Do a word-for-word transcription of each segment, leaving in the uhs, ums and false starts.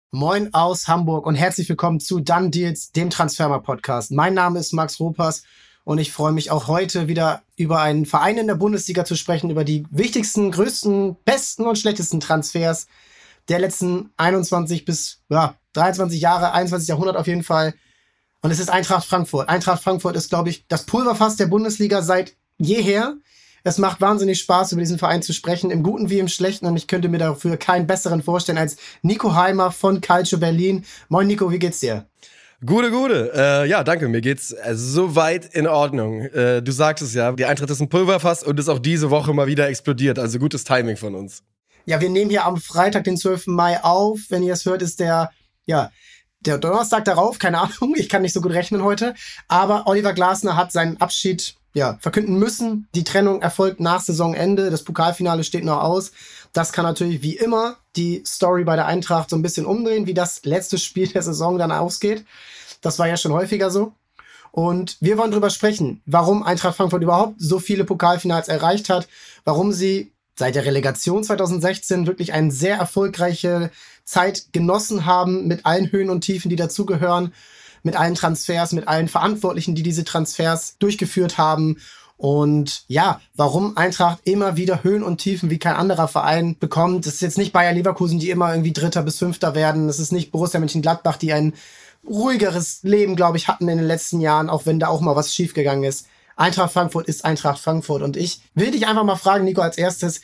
Moin aus Hamburg und herzlich willkommen zu Done Deals, dem Transfermarkt-Podcast. Mein Name ist Max Ropas und ich freue mich auch heute wieder über einen Verein in der Bundesliga zu sprechen, über die wichtigsten, größten, besten und schlechtesten Transfers der letzten einundzwanzig bis ja, dreiundzwanzig Jahre, einundzwanzig Jahrhundert auf jeden Fall. Und es ist Eintracht Frankfurt. Eintracht Frankfurt ist, glaube ich, das Pulverfass der Bundesliga seit jeher. Es macht wahnsinnig Spaß, über diesen Verein zu sprechen, im Guten wie im Schlechten. Und ich könnte mir dafür keinen besseren vorstellen als Nico Heimer von Calcio Berlin. Moin Nico, wie geht's dir? Gute, gute. Äh, ja, danke. Mir geht's äh, soweit in Ordnung. Äh, du sagst es ja, die Eintracht ist ein Pulverfass und ist auch diese Woche mal wieder explodiert. Also gutes Timing von uns. Ja, wir nehmen hier am Freitag, den zwölften Mai auf. Wenn ihr es hört, ist der, ja, der Donnerstag darauf. Keine Ahnung, ich kann nicht so gut rechnen heute. Aber Oliver Glasner hat seinen Abschied ja, verkünden müssen. Die Trennung erfolgt nach Saisonende. Das Pokalfinale steht noch aus. Das kann natürlich wie immer die Story bei der Eintracht so ein bisschen umdrehen, wie das letzte Spiel der Saison dann ausgeht. Das war ja schon häufiger so. Und wir wollen drüber sprechen, warum Eintracht Frankfurt überhaupt so viele Pokalfinals erreicht hat, warum sie seit der Relegation zwanzig sechzehn wirklich eine sehr erfolgreiche Zeit genossen haben mit allen Höhen und Tiefen, die dazugehören, mit allen Transfers, mit allen Verantwortlichen, die diese Transfers durchgeführt haben. Und ja, warum Eintracht immer wieder Höhen und Tiefen wie kein anderer Verein bekommt. Das ist jetzt nicht Bayer Leverkusen, die immer irgendwie Dritter bis Fünfter werden. Das ist nicht Borussia Mönchengladbach, die ein ruhigeres Leben, glaube ich, hatten in den letzten Jahren, auch wenn da auch mal was schiefgegangen ist. Eintracht Frankfurt ist Eintracht Frankfurt. Und ich will dich einfach mal fragen, Nico, als erstes,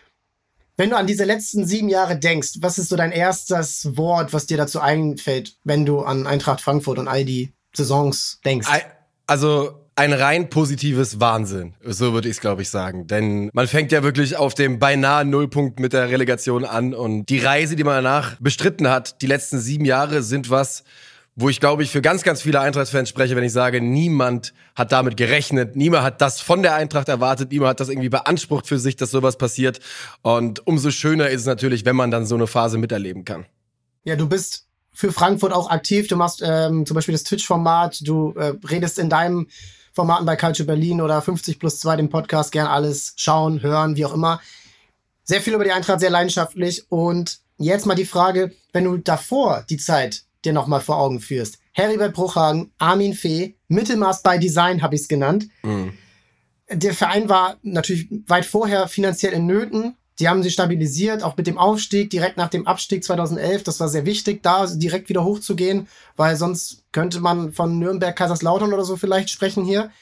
wenn du an diese letzten sieben Jahre denkst, was ist so dein erstes Wort, was dir dazu einfällt, wenn du an Eintracht Frankfurt und all die Saisons denkst? Also ein rein positives Wahnsinn, so würde ich es, glaube ich, sagen. Denn man fängt ja wirklich auf dem beinahe Nullpunkt mit der Relegation an. Und die Reise, die man danach bestritten hat, die letzten sieben Jahre, sind was, wo ich, glaube ich, für ganz, ganz viele Eintracht-Fans spreche, wenn ich sage, niemand hat damit gerechnet, niemand hat das von der Eintracht erwartet, niemand hat das irgendwie beansprucht für sich, dass sowas passiert. Und umso schöner ist es natürlich, wenn man dann so eine Phase miterleben kann. Ja, du bist für Frankfurt auch aktiv. Du machst ähm, zum Beispiel das Twitch-Format, du äh, redest in deinem Formaten bei Calcio Berlin oder fünfzig plus zwei, dem Podcast, gern alles schauen, hören, wie auch immer. Sehr viel über die Eintracht, sehr leidenschaftlich. Und jetzt mal die Frage, wenn du davor die Zeit dir nochmal vor Augen führst. Heribert Bruchhagen, Armin Fee, Mittelmaß by Design habe ich es genannt. Mhm. Der Verein war natürlich weit vorher finanziell in Nöten. Die haben sich stabilisiert, auch mit dem Aufstieg, direkt nach dem Abstieg zweitausendelf. Das war sehr wichtig, da direkt wieder hochzugehen, weil sonst könnte man von Nürnberg, Kaiserslautern oder so vielleicht sprechen hier.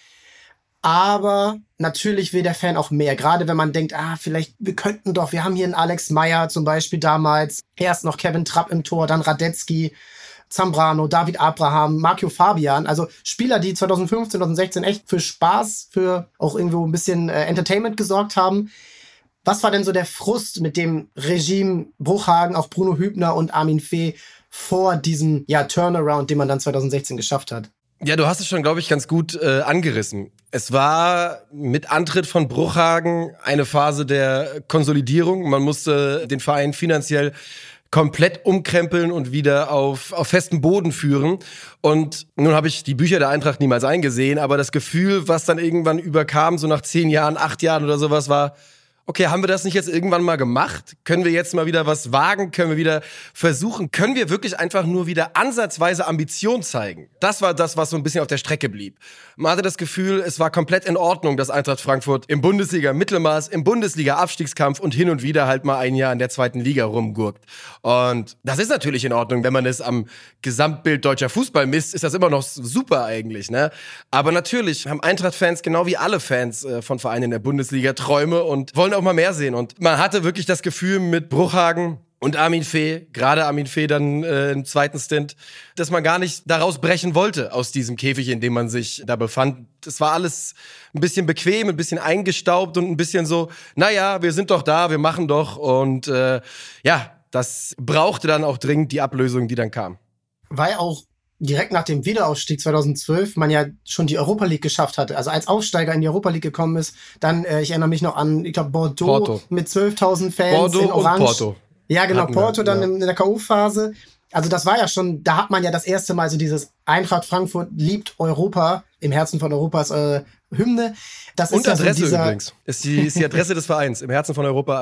Aber natürlich will der Fan auch mehr. Gerade wenn man denkt, ah, vielleicht, wir könnten doch, wir haben hier einen Alex Meyer zum Beispiel damals, erst noch Kevin Trapp im Tor, dann Radetzky, Zambrano, David Abraham, Marco Fabian, also Spieler, die zwanzig fünfzehn, zwanzig sechzehn echt für Spaß, für auch irgendwo ein bisschen äh, Entertainment gesorgt haben. Was war denn so der Frust mit dem Regime Bruchhagen, auch Bruno Hübner und Armin Fee vor diesem ja, Turnaround, den man dann zwanzig sechzehn geschafft hat? Ja, du hast es schon, glaube ich, ganz gut äh, angerissen. Es war mit Antritt von Bruchhagen eine Phase der Konsolidierung. Man musste den Verein finanziell komplett umkrempeln und wieder auf, auf festen Boden führen. Und nun habe ich die Bücher der Eintracht niemals eingesehen, aber das Gefühl, was dann irgendwann überkam, so nach zehn Jahren, acht Jahren oder sowas, war, okay, haben wir das nicht jetzt irgendwann mal gemacht? Können wir jetzt mal wieder was wagen? Können wir wieder versuchen? Können wir wirklich einfach nur wieder ansatzweise Ambition zeigen? Das war das, was so ein bisschen auf der Strecke blieb. Man hatte das Gefühl, es war komplett in Ordnung, dass Eintracht Frankfurt im Bundesliga-Mittelmaß, im Bundesliga-Abstiegskampf und hin und wieder halt mal ein Jahr in der zweiten Liga rumgurkt. Und das ist natürlich in Ordnung, wenn man es am Gesamtbild deutscher Fußball misst, ist das immer noch super eigentlich, ne? Aber natürlich haben Eintracht-Fans, genau wie alle Fans äh, von Vereinen in der Bundesliga, Träume und wollen auch mal mehr sehen. Und man hatte wirklich das Gefühl mit Bruchhagen und Armin Fee, gerade Armin Fee dann äh, im zweiten Stint, dass man gar nicht daraus brechen wollte aus diesem Käfig, in dem man sich da befand. Das war alles ein bisschen bequem, ein bisschen eingestaubt und ein bisschen so, naja, wir sind doch da, wir machen doch. Und äh, ja, das brauchte dann auch dringend die Ablösung, die dann kam. Weil auch direkt nach dem Wiederaufstieg zweitausendzwölf man ja schon die Europa League geschafft hatte. Also als Aufsteiger in die Europa League gekommen ist, dann, äh, ich erinnere mich noch an, ich glaube, Bordeaux Porto. Mit zwölftausend Fans Bordeaux in Orange. Und Porto. Ja, genau, Hatten Porto wir, dann ja. in, in der K O-Phase. Also das war ja schon, da hat man ja das erste Mal so dieses Eintracht Frankfurt liebt Europa, im Herzen von Europas äh, Hymne. Das Und ist ja Adresse so dieser übrigens. Ist die, ist die Adresse des Vereins, im Herzen von Europa eins.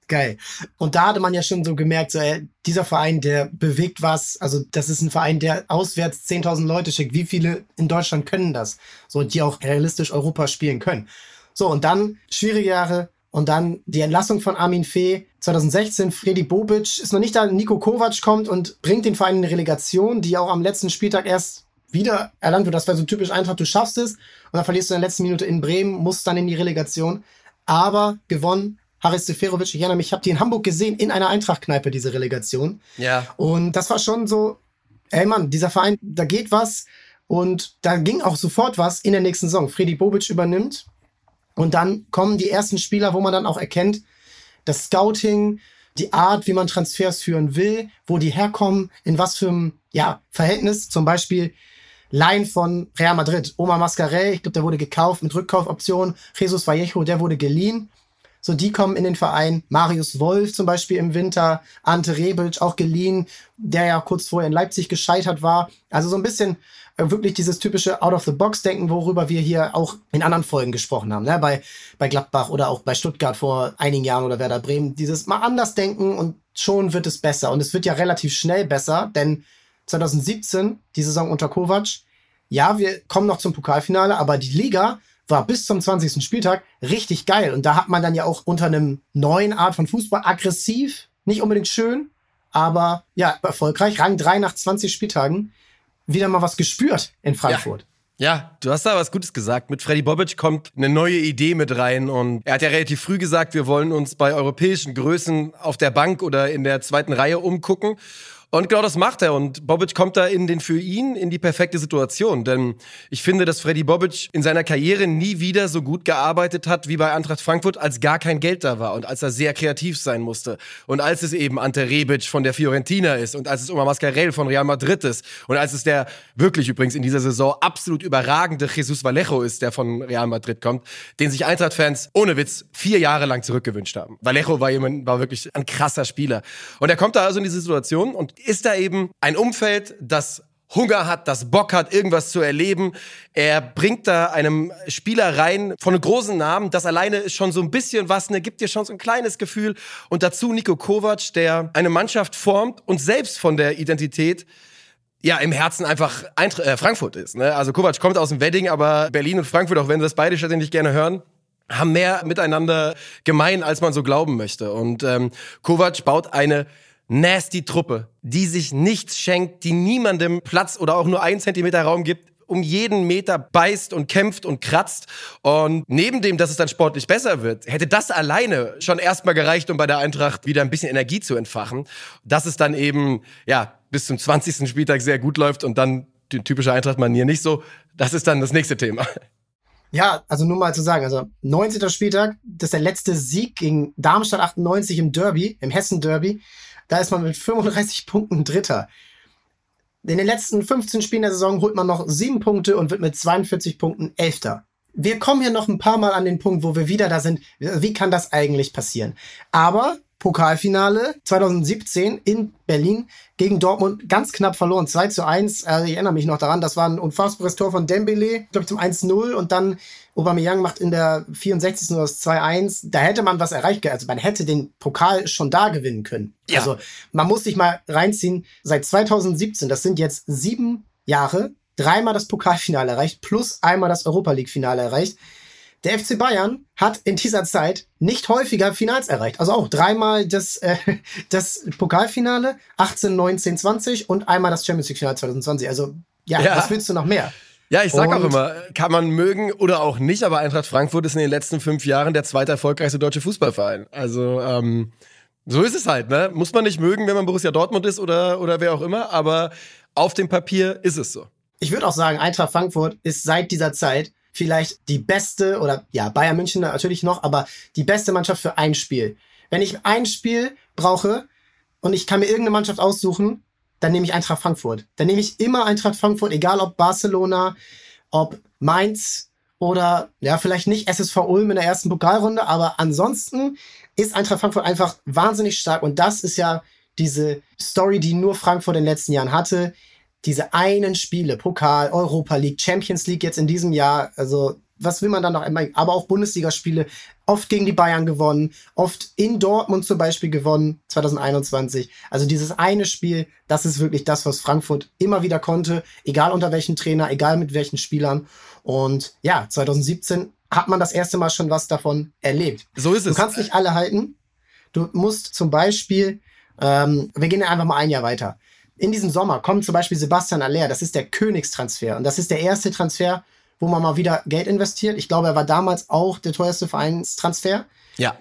Geil. Und da hatte man ja schon so gemerkt, so, ey, dieser Verein, der bewegt was. Also das ist ein Verein, der auswärts zehntausend Leute schickt. Wie viele in Deutschland können das? So, die auch realistisch Europa spielen können. So, und dann schwierige Jahre und dann die Entlassung von Armin Fee. zwanzig sechzehn, Fredi Bobic ist noch nicht da. Nico Kovac kommt und bringt den Verein in eine Relegation, die auch am letzten Spieltag erst wieder erlangt wird. Das war so typisch einfach, du schaffst es und dann verlierst du in der letzten Minute in Bremen, musst dann in die Relegation. Aber gewonnen. Haris Seferovic, ich erinnere mich, ich habe die in Hamburg gesehen, in einer Eintracht-Kneipe, diese Relegation. Ja. Und das war schon so, ey Mann, dieser Verein, da geht was. Und da ging auch sofort was in der nächsten Saison. Fredi Bobic übernimmt. Und dann kommen die ersten Spieler, wo man dann auch erkennt, das Scouting, die Art, wie man Transfers führen will, wo die herkommen, in was für einem ja, Verhältnis. Zum Beispiel Laien von Real Madrid. Omar Mascarell, ich glaube, der wurde gekauft mit Rückkaufoption. Jesus Vallejo, der wurde geliehen. So, die kommen in den Verein. Marius Wolf zum Beispiel im Winter. Ante Rebic auch geliehen, der ja kurz vorher in Leipzig gescheitert war. Also so ein bisschen äh, wirklich dieses typische Out-of-the-Box-Denken, worüber wir hier auch in anderen Folgen gesprochen haben. Ne? Bei, bei Gladbach oder auch bei Stuttgart vor einigen Jahren oder Werder Bremen. Dieses mal anders denken und schon wird es besser. Und es wird ja relativ schnell besser, denn zwanzig siebzehn, die Saison unter Kovac, ja, wir kommen noch zum Pokalfinale, aber die Liga war bis zum zwanzigsten Spieltag richtig geil. Und da hat man dann ja auch unter einem neuen Art von Fußball aggressiv, nicht unbedingt schön, aber ja, erfolgreich, Rang drei nach zwanzig Spieltagen, wieder mal was gespürt in Frankfurt. Ja. Ja, du hast da was Gutes gesagt. Mit Fredi Bobic kommt eine neue Idee mit rein und er hat ja relativ früh gesagt, wir wollen uns bei europäischen Größen auf der Bank oder in der zweiten Reihe umgucken. Und genau das macht er. Und Bobic kommt da in den für ihn in die perfekte Situation. Denn ich finde, dass Fredi Bobic in seiner Karriere nie wieder so gut gearbeitet hat wie bei Eintracht Frankfurt, als gar kein Geld da war und als er sehr kreativ sein musste. Und als es eben Ante Rebic von der Fiorentina ist und als es Omar Mascarell von Real Madrid ist und als es der wirklich übrigens in dieser Saison absolut überragende Jesus Vallejo ist, der von Real Madrid kommt, den sich Eintracht-Fans ohne Witz vier Jahre lang zurückgewünscht haben. Vallejo war jemand, war wirklich ein krasser Spieler. Und er kommt da also in diese Situation und ist da eben ein Umfeld, das Hunger hat, das Bock hat, irgendwas zu erleben. Er bringt da einem Spieler rein von einem großen Namen. Das alleine ist schon so ein bisschen was, ne, gibt dir schon so ein kleines Gefühl. Und dazu Nico Kovac, der eine Mannschaft formt und selbst von der Identität ja im Herzen einfach Eintra- äh, Frankfurt ist. Ne? Also Kovac kommt aus dem Wedding, aber Berlin und Frankfurt, auch wenn das beide Städte nicht gerne hören, haben mehr miteinander gemein, als man so glauben möchte. Und ähm, Kovac baut eine nasty Truppe, die sich nichts schenkt, die niemandem Platz oder auch nur einen Zentimeter Raum gibt, um jeden Meter beißt und kämpft und kratzt. Und neben dem, dass es dann sportlich besser wird, hätte das alleine schon erstmal gereicht, um bei der Eintracht wieder ein bisschen Energie zu entfachen. Dass es dann eben, ja, bis zum zwanzigsten Spieltag sehr gut läuft und dann die typische Eintracht-Manier nicht so, das ist dann das nächste Thema. Ja, also nur mal zu sagen, also neunzehnten Spieltag, das ist der letzte Sieg gegen Darmstadt achtundneunzig im Derby, im Hessen-Derby. Da ist man mit fünfunddreißig Punkten Dritter. In den letzten fünfzehn Spielen der Saison holt man noch sieben Punkte und wird mit zweiundvierzig Punkten Elfter. Wir kommen hier noch ein paar Mal an den Punkt, wo wir wieder da sind. Wie kann das eigentlich passieren? Aber Pokalfinale zwanzig siebzehn in Berlin gegen Dortmund ganz knapp verloren, zwei zu eins. Also ich erinnere mich noch daran, das war ein unfassbares Tor von Dembele, glaube ich zum eins null und dann Aubameyang macht in der vierundsechzigsten das zwei eins. Da hätte man was erreicht, also man hätte den Pokal schon da gewinnen können. Ja. Also man muss sich mal reinziehen, seit zwanzig siebzehn, das sind jetzt sieben Jahre, dreimal das Pokalfinale erreicht, plus einmal das Europa-League-Finale erreicht. Der F C Bayern hat in dieser Zeit nicht häufiger Finals erreicht. Also auch dreimal das, äh, das Pokalfinale, achtzehn, neunzehn, zwanzig und einmal das Champions League-Finale zwanzig zwanzig. Also ja, ja, was willst du noch mehr? Ja, ich sag und auch immer, kann man mögen oder auch nicht, aber Eintracht Frankfurt ist in den letzten fünf Jahren der zweiterfolgreichste deutsche Fußballverein. Also ähm, so ist es halt, ne? Muss man nicht mögen, wenn man Borussia Dortmund ist oder, oder wer auch immer, aber auf dem Papier ist es so. Ich würde auch sagen, Eintracht Frankfurt ist seit dieser Zeit vielleicht die beste, oder ja, Bayern München natürlich noch, aber die beste Mannschaft für ein Spiel. Wenn ich ein Spiel brauche und ich kann mir irgendeine Mannschaft aussuchen, dann nehme ich Eintracht Frankfurt. Dann nehme ich immer Eintracht Frankfurt, egal ob Barcelona, ob Mainz oder ja, vielleicht nicht S S V Ulm in der ersten Pokalrunde, aber ansonsten ist Eintracht Frankfurt einfach wahnsinnig stark und das ist ja diese Story, die nur Frankfurt in den letzten Jahren hatte. Diese einen Spiele, Pokal, Europa League, Champions League jetzt in diesem Jahr, also was will man dann noch? Aber auch Bundesligaspiele, oft gegen die Bayern gewonnen, oft in Dortmund zum Beispiel gewonnen, zwanzig einundzwanzig. Also dieses eine Spiel, das ist wirklich das, was Frankfurt immer wieder konnte, egal unter welchem Trainer, egal mit welchen Spielern. Und ja, zwanzig siebzehn hat man das erste Mal schon was davon erlebt. So ist es. Du kannst nicht alle halten. Du musst zum Beispiel, ähm, wir gehen einfach mal ein Jahr weiter. In diesem Sommer kommt zum Beispiel Sebastian Haller, das ist der Königstransfer. Und das ist der erste Transfer, wo man mal wieder Geld investiert. Ich glaube, er war damals auch der teuerste Vereinstransfer. Ja.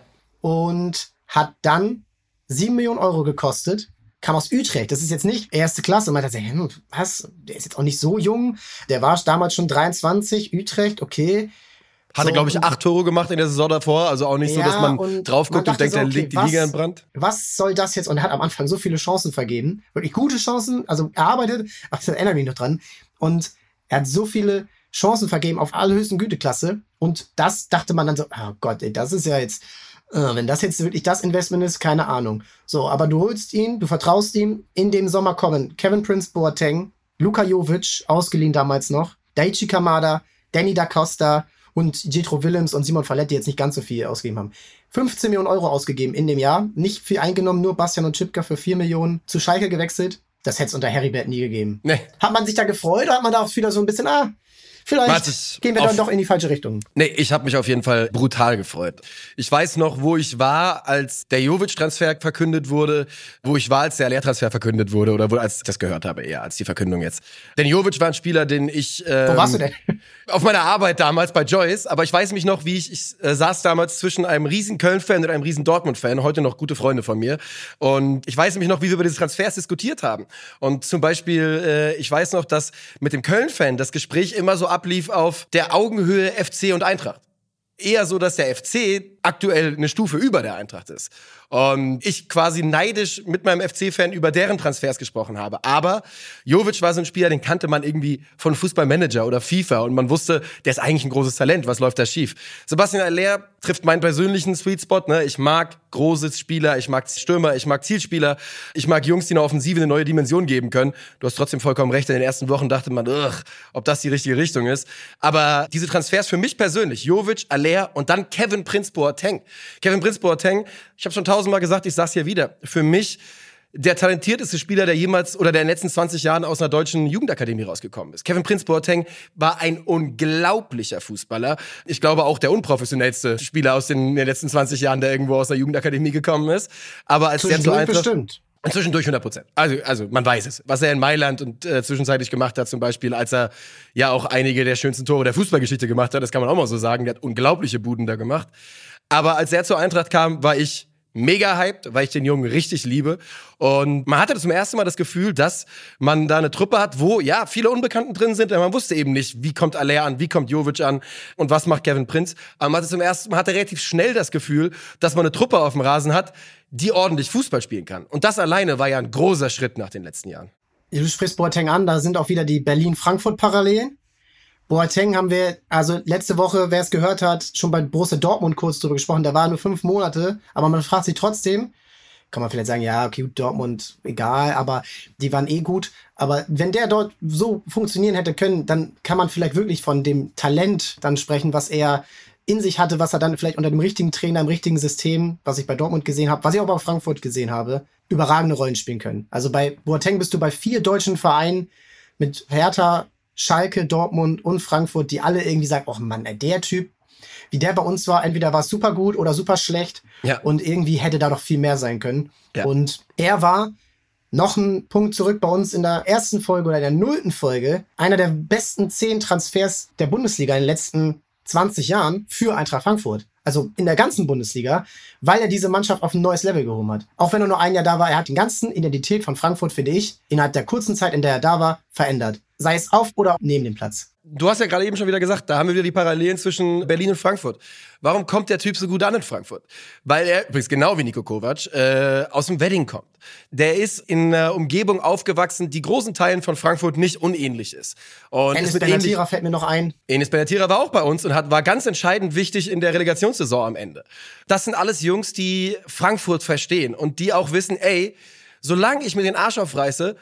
Und hat dann sieben Millionen Euro gekostet. Kam aus Utrecht. Das ist jetzt nicht erste Klasse. Und man hat gesagt, was? Der ist jetzt auch nicht so jung. Der war damals schon dreiundzwanzig. Utrecht, okay. Hatte, so, glaube ich, acht Tore gemacht in der Saison davor. Also auch nicht ja, so, dass man drauf guckt und, und denkt, so, okay, der liegt die was, Liga in Brand. Was soll das jetzt? Und er hat am Anfang so viele Chancen vergeben. Wirklich gute Chancen. Also erarbeitet. Ach, das erinnere mich noch dran. Und er hat so viele Chancen vergeben auf allerhöchsten Güteklasse. Und das dachte man dann so, oh Gott, ey, das ist ja jetzt, äh, wenn das jetzt wirklich das Investment ist, keine Ahnung. So, aber du holst ihn, du vertraust ihm. In dem Sommer kommen Kevin Prince Boateng, Luka Jovic, ausgeliehen damals noch, Daichi Kamada, Danny da Costa und Jethro Willems und Simon Fallet, die jetzt nicht ganz so viel ausgegeben haben. fünfzehn Millionen Euro ausgegeben in dem Jahr. Nicht viel eingenommen, nur Bastian und Schipka für vier Millionen. Zu Schalke gewechselt. Das hätte es unter Heribert nie gegeben. Nee. Hat man sich da gefreut oder hat man da auch wieder so ein bisschen, ah, vielleicht gehen wir dann doch in die falsche Richtung. Nee, ich habe mich auf jeden Fall brutal gefreut. Ich weiß noch, wo ich war, als der Jovic-Transfer verkündet wurde, wo ich war, als der Haller-Transfer verkündet wurde oder wo, als ich das gehört habe, eher als die Verkündung jetzt. Denn Jovic war ein Spieler, den ich... Ähm, wo warst du denn? Auf meiner Arbeit damals bei Joyce, aber ich weiß mich noch, wie ich, ich äh, saß damals zwischen einem riesen Köln-Fan und einem riesen Dortmund-Fan, heute noch gute Freunde von mir. Und ich weiß mich noch, wie wir über diese Transfers diskutiert haben. Und zum Beispiel, äh, ich weiß noch, dass mit dem Köln-Fan das Gespräch immer so ablief auf der Augenhöhe F C und Eintracht. Eher so, dass der F C aktuell eine Stufe über der Eintracht ist. Und ich quasi neidisch mit meinem F C-Fan über deren Transfers gesprochen habe. Aber Jovic war so ein Spieler, den kannte man irgendwie von Fußballmanager oder FIFA. Und man wusste, der ist eigentlich ein großes Talent. Was läuft da schief? Sebastian Haller trifft meinen persönlichen Sweet Spot. Ne? Ich mag große Spieler, ich mag Stürmer, ich mag Zielspieler. Ich mag Jungs, die einer Offensive eine neue Dimension geben können. Du hast trotzdem vollkommen recht. In den ersten Wochen dachte man, ugh, ob das die richtige Richtung ist. Aber diese Transfers für mich persönlich, Jovic, Haller und dann Kevin Prince Boateng. Kevin Prince Boateng, ich habe schon tausendmal gesagt, ich sag's hier wieder, für mich der talentierteste Spieler, der jemals oder der in den letzten zwanzig Jahren aus einer deutschen Jugendakademie rausgekommen ist. Kevin Prince Boateng war ein unglaublicher Fußballer. Ich glaube auch der unprofessionellste Spieler aus den, in den letzten zwanzig Jahren, der irgendwo aus einer Jugendakademie gekommen ist. Aber als der zur Eintracht... bestimmt. Zwischendurch hundert Prozent. Also, also man weiß es. Was er in Mailand und äh, zwischenzeitlich gemacht hat, zum Beispiel, als er ja auch einige der schönsten Tore der Fußballgeschichte gemacht hat, das kann man auch mal so sagen, der hat unglaubliche Buden da gemacht. Aber als er zur Eintracht kam, war ich mega hyped, weil ich den Jungen richtig liebe. Und man hatte zum ersten Mal das Gefühl, dass man da eine Truppe hat, wo ja viele Unbekannten drin sind. Man wusste eben nicht, wie kommt Haller an, wie kommt Jovic an und was macht Kevin Prince. Aber man hatte zum ersten Mal hatte relativ schnell das Gefühl, dass man eine Truppe auf dem Rasen hat, die ordentlich Fußball spielen kann. Und das alleine war ja ein großer Schritt nach den letzten Jahren. Du sprichst Boateng an, da sind auch wieder die Berlin-Frankfurt-Parallelen. Boateng haben wir, also letzte Woche, wer es gehört hat, schon bei Borussia Dortmund kurz drüber gesprochen. Der war nur fünf Monate, aber man fragt sich trotzdem, kann man vielleicht sagen, ja, okay, Dortmund, egal, aber die waren eh gut. Aber wenn der dort so funktionieren hätte können, dann kann man vielleicht wirklich von dem Talent dann sprechen, was er in sich hatte, was er dann vielleicht unter dem richtigen Trainer, im richtigen System, was ich bei Dortmund gesehen habe, was ich auch bei Frankfurt gesehen habe, überragende Rollen spielen können. Also bei Boateng bist du bei vier deutschen Vereinen mit Hertha, Schalke, Dortmund und Frankfurt, die alle irgendwie sagen, oh Mann, der Typ, wie der bei uns war, entweder war es super gut oder super schlecht ja. Und irgendwie hätte da doch viel mehr sein können. Ja. Und er war noch ein Punkt zurück bei uns in der ersten Folge oder in der nullten Folge, einer der besten zehn Transfers der Bundesliga in den letzten zwanzig Jahren für Eintracht Frankfurt. Also in der ganzen Bundesliga, weil er diese Mannschaft auf ein neues Level gehoben hat. Auch wenn er nur ein Jahr da war, er hat die ganze Identität von Frankfurt, finde ich, innerhalb der kurzen Zeit, in der er da war, verändert. Sei es auf oder neben dem Platz. Du hast ja gerade eben schon wieder gesagt, da haben wir wieder die Parallelen zwischen Berlin und Frankfurt. Warum kommt der Typ so gut an in Frankfurt? Weil er, übrigens genau wie Niko Kovac, äh, aus dem Wedding kommt. Der ist in einer Umgebung aufgewachsen, die großen Teilen von Frankfurt nicht unähnlich ist. Und Enes Benatira fällt mir noch ein. Enes Benatira war auch bei uns und hat, war ganz entscheidend wichtig in der Relegationssaison am Ende. Das sind alles Jungs, die Frankfurt verstehen und die auch wissen, ey, solange ich mir den Arsch aufreiße,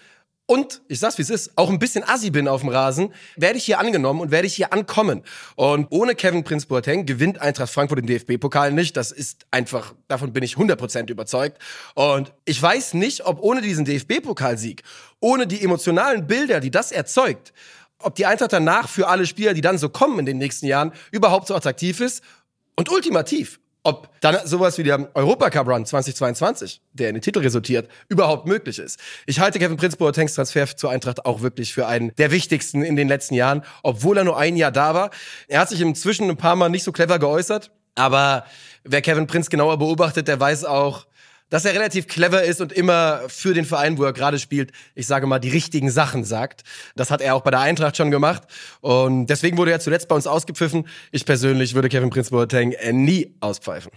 und, ich sag's wie es ist, auch ein bisschen assi bin auf dem Rasen, werde ich hier angenommen und werde ich hier ankommen. Und ohne Kevin Prince Boateng gewinnt Eintracht Frankfurt den D F B-Pokal nicht. Das ist einfach, davon bin ich hundert Prozent überzeugt. Und ich weiß nicht, ob ohne diesen D F B-Pokalsieg, ohne die emotionalen Bilder, die das erzeugt, ob die Eintracht danach für alle Spieler, die dann so kommen in den nächsten Jahren, überhaupt so attraktiv ist. Und ultimativ, ob dann sowas wie der Europacup-Run zweitausendzweiundzwanzig, der in den Titel resultiert, überhaupt möglich ist. Ich halte Kevin Prince Boatengs Transfer zur Eintracht auch wirklich für einen der wichtigsten in den letzten Jahren, obwohl er nur ein Jahr da war. Er hat sich inzwischen ein paar Mal nicht so clever geäußert, aber wer Kevin Prince genauer beobachtet, der weiß auch, dass er relativ clever ist und immer für den Verein, wo er gerade spielt, ich sage mal, die richtigen Sachen sagt. Das hat er auch bei der Eintracht schon gemacht. Und deswegen wurde er zuletzt bei uns ausgepfiffen. Ich persönlich würde Kevin Prince Boateng nie auspfeifen.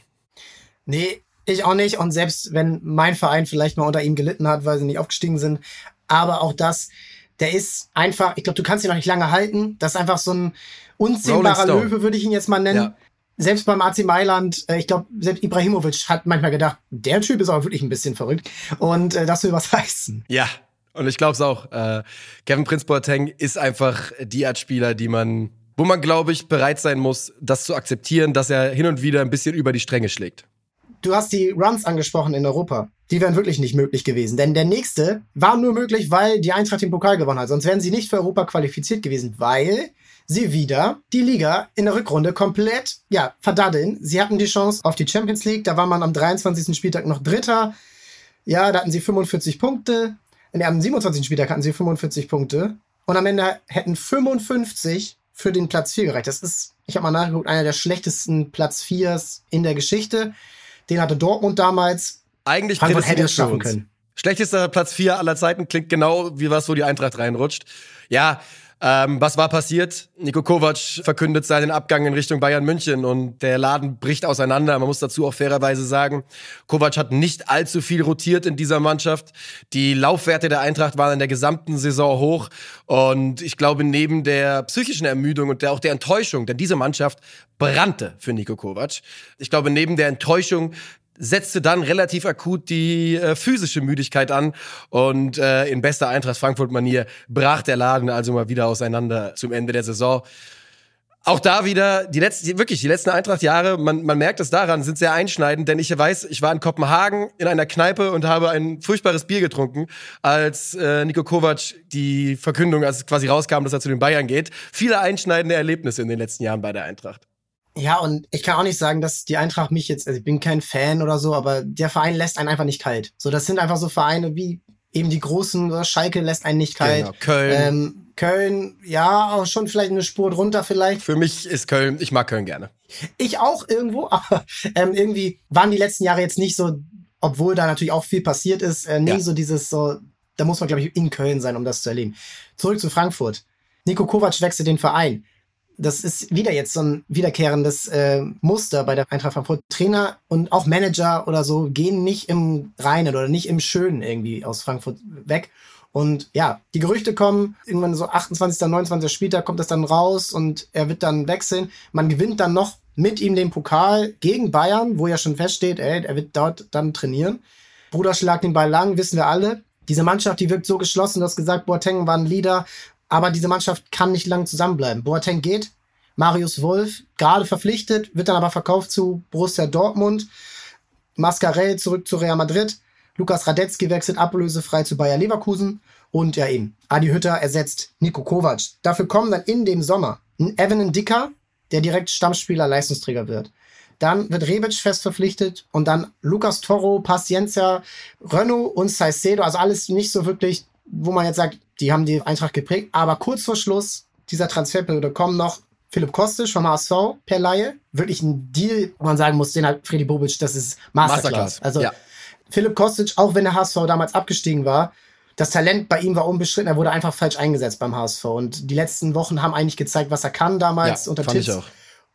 Nee, ich auch nicht. Und selbst wenn mein Verein vielleicht mal unter ihm gelitten hat, weil sie nicht aufgestiegen sind. Aber auch das, der ist einfach, ich glaube, du kannst ihn noch nicht lange halten. Das ist einfach so ein unzähmbarer Löwe, würde ich ihn jetzt mal nennen. Ja. Selbst beim A C Mailand, äh, ich glaube, selbst Ibrahimovic hat manchmal gedacht, der Typ ist aber wirklich ein bisschen verrückt. Und äh, das will was heißen. Ja, und ich glaube es auch. Äh, Kevin Prince Boateng ist einfach die Art Spieler, die man, wo man, glaube ich, bereit sein muss, das zu akzeptieren, dass er hin und wieder ein bisschen über die Stränge schlägt. Du hast die Runs angesprochen in Europa. Die wären wirklich nicht möglich gewesen. Denn der nächste war nur möglich, weil die Eintracht den Pokal gewonnen hat. Sonst wären sie nicht für Europa qualifiziert gewesen, weil sie wieder die Liga in der Rückrunde komplett, ja, verdaddeln. Sie hatten die Chance auf die Champions League, da war man am dreiundzwanzigsten Spieltag noch Dritter. Ja, da hatten sie fünfundvierzig Punkte. Nee, am siebenundzwanzigsten Spieltag hatten sie fünfundvierzig Punkte. Und am Ende hätten fünfundfünfzig für den Platz vier gereicht. Das ist, ich habe mal nachgeguckt, einer der schlechtesten Platz viers in der Geschichte. Den hatte Dortmund damals. Eigentlich Frankfurt hätte es schaffen können. Schlechtester Platz vier aller Zeiten klingt genau wie was, wo die Eintracht reinrutscht. Ja, Ähm, was war passiert? Niko Kovac verkündet seinen Abgang in Richtung Bayern München und der Laden bricht auseinander. Man muss dazu auch fairerweise sagen, Kovac hat nicht allzu viel rotiert in dieser Mannschaft. Die Laufwerte der Eintracht waren in der gesamten Saison hoch und ich glaube, neben der psychischen Ermüdung und der, auch der Enttäuschung, denn diese Mannschaft brannte für Niko Kovac. Ich glaube, neben der Enttäuschung setzte dann relativ akut die äh, physische Müdigkeit an und äh, in bester Eintracht Frankfurt-Manier brach der Laden also mal wieder auseinander zum Ende der Saison. Auch da wieder, die letzten, wirklich, die letzten Eintracht-Jahre, man, man merkt es daran, sind sehr einschneidend, denn ich weiß, ich war in Kopenhagen in einer Kneipe und habe ein furchtbares Bier getrunken, als äh, Niko Kovac die Verkündung, als es quasi rauskam, dass er zu den Bayern geht. Viele einschneidende Erlebnisse in den letzten Jahren bei der Eintracht. Ja, und ich kann auch nicht sagen, dass die Eintracht mich jetzt, also ich bin kein Fan oder so, aber der Verein lässt einen einfach nicht kalt. So, das sind einfach so Vereine wie eben die großen, oder Schalke lässt einen nicht kalt. Genau, Köln. Ähm, Köln, ja, auch schon vielleicht eine Spur drunter vielleicht. Für mich ist Köln, ich mag Köln gerne. Ich auch irgendwo, aber ähm, irgendwie waren die letzten Jahre jetzt nicht so, obwohl da natürlich auch viel passiert ist, äh, nie ja. so dieses so, da muss man, glaube ich, in Köln sein, um das zu erleben. Zurück zu Frankfurt. Niko Kovac wechselt den Verein. Das ist wieder jetzt so ein wiederkehrendes äh, Muster bei der Eintracht Frankfurt. Trainer und auch Manager oder so gehen nicht im Reinen oder nicht im Schönen irgendwie aus Frankfurt weg. Und ja, die Gerüchte kommen, irgendwann so achtundzwanzigsten, neunundzwanzigsten Spieltag kommt das dann raus und er wird dann wechseln. Man gewinnt dann noch mit ihm den Pokal gegen Bayern, wo ja schon feststeht, ey, er wird dort dann trainieren. Bruderschlag den Ball lang, wissen wir alle. Diese Mannschaft, die wirkt so geschlossen, du hast gesagt, Boateng war ein Leader. Aber diese Mannschaft kann nicht lange zusammenbleiben. Boateng geht, Marius Wolf gerade verpflichtet, wird dann aber verkauft zu Borussia Dortmund. Mascarell zurück zu Real Madrid. Lukas Radetzky wechselt ablösefrei zu Bayer Leverkusen. Und ja eben, Adi Hütter ersetzt Niko Kovac. Dafür kommen dann in dem Sommer ein Evan Ndicka, der direkt Stammspieler, Leistungsträger wird. Dann wird Rebic fest verpflichtet und dann Lucas Toro, Paciencia, Renault und Caicedo. Also alles nicht so wirklich, wo man jetzt sagt, die haben die Eintracht geprägt. Aber kurz vor Schluss dieser Transferperiode kommen noch Philipp Kostic vom H S V per Laie. Wirklich ein Deal, wo man sagen muss, den hat Freddy Bobic, das ist Masterclass. Masterclass. Also ja. Philipp Kostic, auch wenn der H S V damals abgestiegen war, das Talent bei ihm war unbestritten, er wurde einfach falsch eingesetzt beim H S V. Und die letzten Wochen haben eigentlich gezeigt, was er kann damals ja, unter fand Tipps. Ich auch.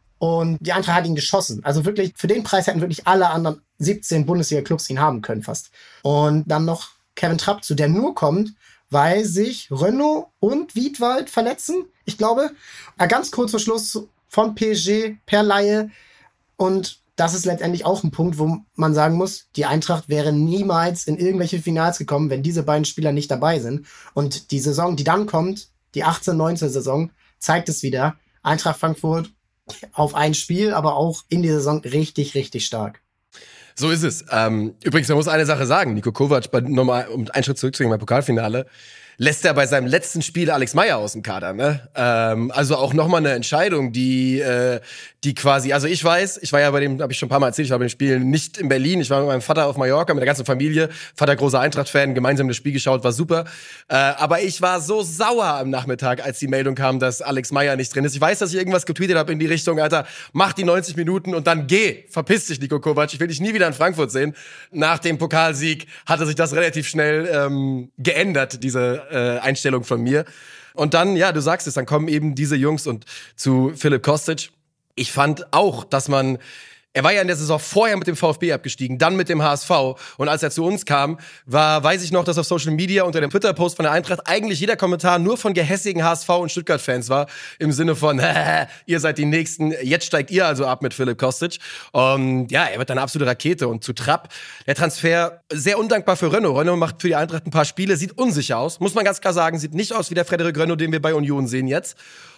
Und die Eintracht hat ihn geschossen. Also wirklich, für den Preis hätten wirklich alle anderen siebzehn Bundesliga-Clubs ihn haben können fast. Und dann noch Kevin Trapp zu, der nur kommt, weil sich Renault und Wiedwald verletzen, ich glaube. Ganz kurz vor Schluss von P S G per Laie. Und das ist letztendlich auch ein Punkt, wo man sagen muss, die Eintracht wäre niemals in irgendwelche Finals gekommen, wenn diese beiden Spieler nicht dabei sind. Und die Saison, die dann kommt, die achtzehn neunzehn Saison, zeigt es wieder. Eintracht Frankfurt auf ein Spiel, aber auch in der Saison richtig, richtig stark. So ist es. Ähm, übrigens, man muss eine Sache sagen. Niko Kovac, bei, nochmal, um einen Schritt zurückzugehen beim Pokalfinale, lässt er bei seinem letzten Spiel Alex Meyer aus dem Kader, ne? Ähm, also auch nochmal eine Entscheidung, die, äh, die quasi, also ich weiß, ich war ja bei dem, habe ich schon ein paar Mal erzählt, ich war bei dem Spiel nicht in Berlin, ich war mit meinem Vater auf Mallorca, mit der ganzen Familie, Vater großer Eintracht-Fan, gemeinsam das Spiel geschaut, war super. Äh, aber ich war so sauer am Nachmittag, als die Meldung kam, dass Alex Meyer nicht drin ist. Ich weiß, dass ich irgendwas getweetet habe in die Richtung, Alter, mach die neunzig Minuten und dann geh, verpiss dich, Niko Kovac, ich will dich nie wieder in Frankfurt sehen. Nach dem Pokalsieg hatte sich das relativ schnell ähm, geändert, diese äh, Einstellung von mir. Und dann, ja, du sagst es, dann kommen eben diese Jungs und zu Filip Kostic. Ich fand auch, dass man, er war ja in der Saison vorher mit dem VfB abgestiegen, dann mit dem H S V. Und als er zu uns kam, war, weiß ich noch, dass auf Social Media unter dem Twitter-Post von der Eintracht eigentlich jeder Kommentar nur von gehässigen H S V- und Stuttgart-Fans war. Im Sinne von, ihr seid die Nächsten, jetzt steigt ihr also ab mit Filip Kostic. Und ja, er wird eine absolute Rakete. Und zu Trapp, der Transfer, sehr undankbar für Renault. Renault macht für die Eintracht ein paar Spiele, sieht unsicher aus. Muss man ganz klar sagen, sieht nicht aus wie der Frederik Renault, den wir bei Union sehen jetzt.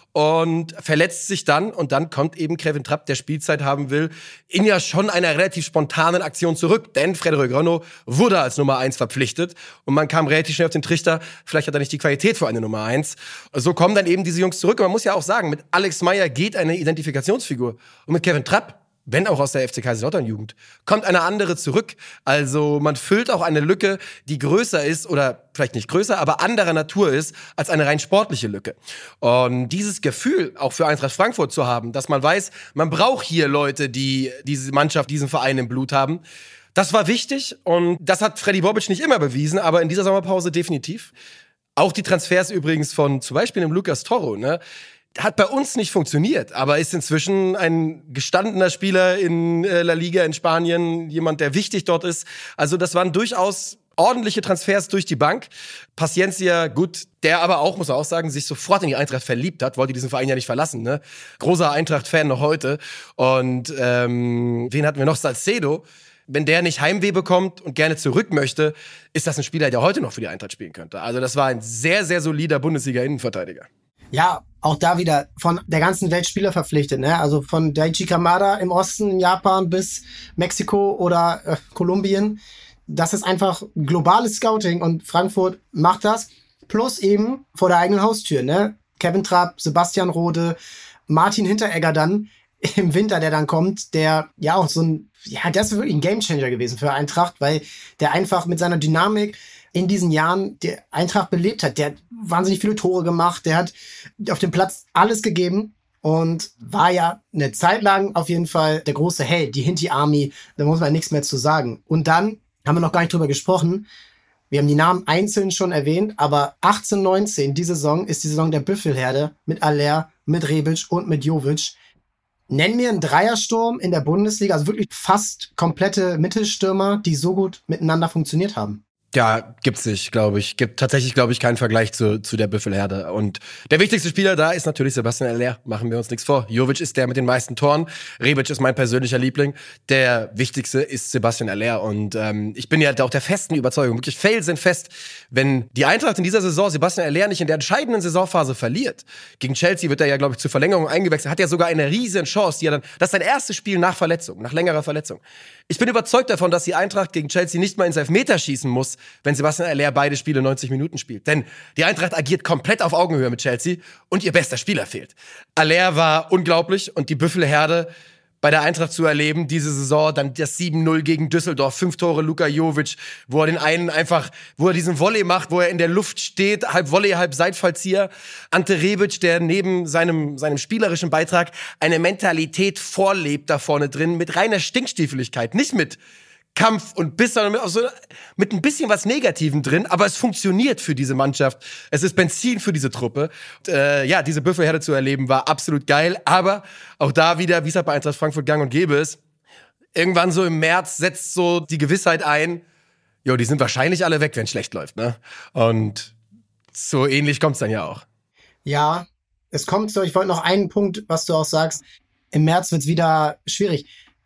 Und verletzt sich dann und dann kommt eben Kevin Trapp, der Spielzeit haben will, in ja schon einer relativ spontanen Aktion zurück, denn Frederik Renault wurde als Nummer eins verpflichtet und man kam relativ schnell auf den Trichter, vielleicht hat er nicht die Qualität für eine Nummer eins. So kommen dann eben diese Jungs zurück und man muss ja auch sagen, mit Alex Meyer geht eine Identifikationsfigur und mit Kevin Trapp, wenn auch aus der F C Kaiserslautern-Jugend, kommt eine andere zurück. Also man füllt auch eine Lücke, die größer ist oder vielleicht nicht größer, aber anderer Natur ist als eine rein sportliche Lücke. Und dieses Gefühl auch für Eintracht Frankfurt zu haben, dass man weiß, man braucht hier Leute, die diese Mannschaft, diesen Verein im Blut haben, das war wichtig und das hat Freddy Bobic nicht immer bewiesen, aber in dieser Sommerpause definitiv. Auch die Transfers übrigens von zum Beispiel dem Lucas Torro, ne? Hat bei uns nicht funktioniert, aber ist inzwischen ein gestandener Spieler in äh, La Liga in Spanien, jemand, der wichtig dort ist. Also das waren durchaus ordentliche Transfers durch die Bank. Paciencia, gut, der aber auch, muss man auch sagen, sich sofort in die Eintracht verliebt hat, wollte diesen Verein ja nicht verlassen, ne? Großer Eintracht-Fan noch heute. Und ähm, wen hatten wir noch? Salcedo. Wenn der nicht Heimweh bekommt und gerne zurück möchte, ist das ein Spieler, der heute noch für die Eintracht spielen könnte. Also das war ein sehr, sehr solider Bundesliga-Innenverteidiger. Ja, auch da wieder von der ganzen Welt Spieler verpflichtet, ne? Also von Daichi Kamada im Osten, in Japan bis Mexiko oder äh, Kolumbien. Das ist einfach globales Scouting und Frankfurt macht das. Plus eben vor der eigenen Haustür, ne? Kevin Trapp, Sebastian Rode, Martin Hinteregger dann im Winter, der dann kommt, der ja auch so ein, ja, der ist wirklich ein Gamechanger gewesen für Eintracht, weil der einfach mit seiner Dynamik in diesen Jahren der Eintracht belebt hat. Der hat wahnsinnig viele Tore gemacht, der hat auf dem Platz alles gegeben und war ja eine Zeit lang auf jeden Fall der große Held, die Hinti-Army, da muss man nichts mehr zu sagen. Und dann haben wir noch gar nicht drüber gesprochen, wir haben die Namen einzeln schon erwähnt, aber achtzehn neunzehn, die Saison, ist die Saison der Büffelherde mit Aller, mit Rebic und mit Jovic. Nenn mir einen Dreiersturm in der Bundesliga, also wirklich fast komplette Mittelstürmer, die so gut miteinander funktioniert haben. Ja, gibt's nicht, glaube ich. Gibt tatsächlich, glaube ich, keinen Vergleich zu, zu der Büffelherde. Und der wichtigste Spieler da ist natürlich Sebastian Aller. Machen wir uns nichts vor. Jovic ist der mit den meisten Toren. Rebic ist mein persönlicher Liebling. Der wichtigste ist Sebastian Aller. Und ähm, ich bin ja auch der festen Überzeugung, wirklich felsenfest, wenn die Eintracht in dieser Saison Sebastian Aller nicht in der entscheidenden Saisonphase verliert. Gegen Chelsea wird er ja, glaube ich, zur Verlängerung eingewechselt. Hat ja sogar eine riesen Chance, die er dann, das ist sein erstes Spiel nach Verletzung, nach längerer Verletzung. Ich bin überzeugt davon, dass die Eintracht gegen Chelsea nicht mal ins Elfmeter schießen muss, wenn Sebastian Aller beide Spiele neunzig Minuten spielt. Denn die Eintracht agiert komplett auf Augenhöhe mit Chelsea und ihr bester Spieler fehlt. Aller war unglaublich und die Büffelherde bei der Eintracht zu erleben, diese Saison, dann das sieben null gegen Düsseldorf, fünf Tore Luka Jovic, wo er den einen einfach, wo er diesen Volley macht, wo er in der Luft steht, halb Volley, halb Seitfallzieher. Ante Rebic, der neben seinem, seinem spielerischen Beitrag eine Mentalität vorlebt da vorne drin, mit reiner Stinkstiefeligkeit, nicht mit Kampf und Biss, sondern mit, so, mit ein bisschen was Negativem drin, aber es funktioniert für diese Mannschaft. Es ist Benzin für diese Truppe. Und, äh, ja, diese Büffelherde zu erleben, war absolut geil, aber auch da wieder, wie es halt bei Eintracht Frankfurt gang und gäbe ist, irgendwann so im März setzt so die Gewissheit ein, jo, die sind wahrscheinlich alle weg, wenn es schlecht läuft, ne? Und so ähnlich kommt's dann ja auch. Ja, es kommt so, ich wollte noch einen Punkt, was du auch sagst, im März wird's wieder schwierig.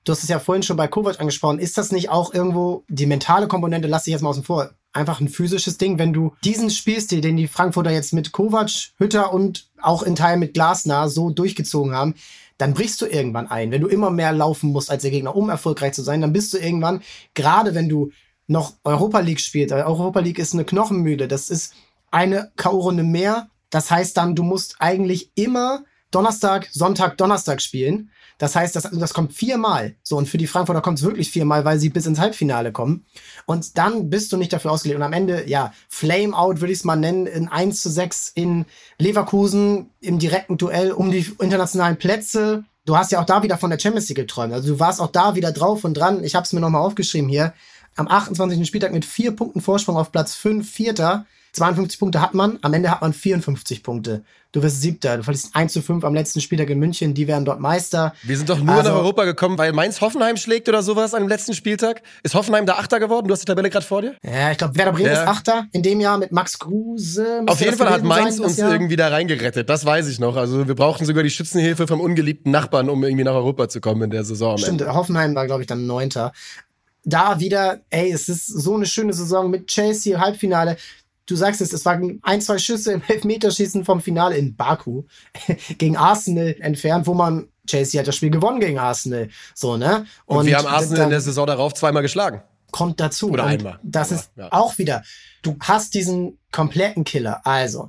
du hast es ja vorhin schon bei Kovac angesprochen, ist das nicht auch irgendwo die mentale Komponente, lass dich jetzt mal außen vor, einfach ein physisches Ding, wenn du diesen Spielstil, den die Frankfurter jetzt mit Kovac, Hütter und auch in Teilen mit Glasner so durchgezogen haben, dann brichst du irgendwann ein. Wenn du immer mehr laufen musst als der Gegner, um erfolgreich zu sein, dann bist du irgendwann, gerade wenn du noch Europa League spielst, Europa League ist eine Knochenmühle, das ist eine K O-Runde mehr, das heißt dann, du musst eigentlich immer Donnerstag, Sonntag, Donnerstag spielen. Das heißt, das, das kommt viermal. So, und für die Frankfurter kommt es wirklich viermal, weil sie bis ins Halbfinale kommen. Und dann bist du nicht dafür ausgelegt. Und am Ende, ja, Flame Out würde ich es mal nennen, in eins zu sechs in Leverkusen im direkten Duell um die internationalen Plätze. Du hast ja auch da wieder von der Champions League geträumt. Also du warst auch da wieder drauf und dran. Ich habe es mir nochmal aufgeschrieben hier. Am achtundzwanzigsten Spieltag mit vier Punkten Vorsprung auf Platz fünf, Vierter. zweiundfünfzig Punkte hat man, am Ende hat man vierundfünfzig Punkte. Du wirst Siebter, du verlierst eins zu fünf am letzten Spieltag in München, die werden dort Meister. Wir sind doch nur also, nach Europa gekommen, weil Mainz Hoffenheim schlägt oder sowas an dem letzten Spieltag. Ist Hoffenheim da Achter geworden? Du hast die Tabelle gerade vor dir? Ja, ich glaube, Werder Bremen ja. ist Achter in dem Jahr mit Max Kruse. Auf jeden Fall hat Mainz sein, uns Jahr. irgendwie da reingerettet, das weiß ich noch. Also wir brauchten sogar die Schützenhilfe vom ungeliebten Nachbarn, um irgendwie nach Europa zu kommen in der Saison. Stimmt, Ende. Hoffenheim war, glaube ich, dann Neunter. Da wieder, ey, es ist so eine schöne Saison mit Chelsea, Halbfinale. Du sagst es, es waren ein, zwei Schüsse im Elfmeterschießen vom Finale in Baku gegen Arsenal entfernt, wo man, Chelsea hat das Spiel gewonnen gegen Arsenal. So, ne? Und, und wir haben Arsenal in der Saison darauf zweimal geschlagen. Kommt dazu. Oder und einmal. Das Aber, ist ja. auch wieder, du hast diesen kompletten Killer. Also,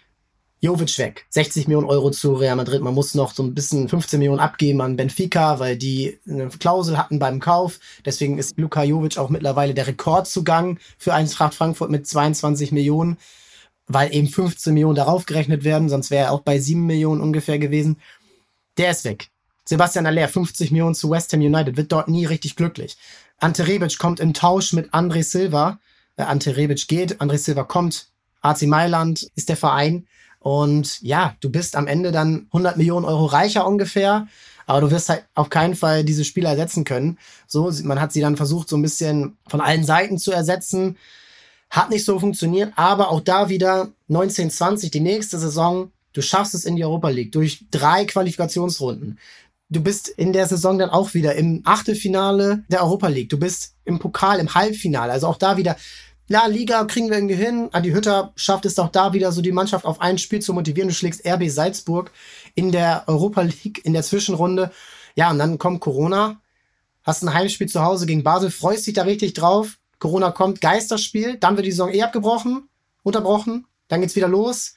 Jovic weg, sechzig Millionen Euro zu Real Madrid. Man muss noch so ein bisschen fünfzehn Millionen abgeben an Benfica, weil die eine Klausel hatten beim Kauf. Deswegen ist Luka Jovic auch mittlerweile der Rekordzugang für Eintracht Frankfurt mit zweiundzwanzig Millionen, weil eben fünfzehn Millionen darauf gerechnet werden, sonst wäre er auch bei sieben Millionen ungefähr gewesen. Der ist weg. Sebastian Haller, fünfzig Millionen zu West Ham United, wird dort nie richtig glücklich. Ante Rebic kommt im Tausch mit André Silva. Äh, Ante Rebic geht, André Silva kommt. A C Mailand ist der Verein. Und ja, du bist am Ende dann hundert Millionen Euro reicher ungefähr, aber du wirst halt auf keinen Fall diese Spieler ersetzen können. So, man hat sie dann versucht, so ein bisschen von allen Seiten zu ersetzen. Hat nicht so funktioniert, aber auch da wieder neunzehn zwanzig, die nächste Saison, du schaffst es in die Europa League durch drei Qualifikationsrunden. Du bist in der Saison dann auch wieder im Achtelfinale der Europa League. Du bist im Pokal, im Halbfinale. Also auch da wieder, La Liga kriegen wir irgendwie hin. Adi Hütter schafft es auch da wieder so, die Mannschaft auf ein Spiel zu motivieren. Du schlägst R B Salzburg in der Europa League in der Zwischenrunde. Ja, und dann kommt Corona. Hast ein Heimspiel zu Hause gegen Basel, freust dich da richtig drauf. Corona kommt, Geisterspiel. Dann wird die Saison eh abgebrochen, unterbrochen. Dann geht's wieder los.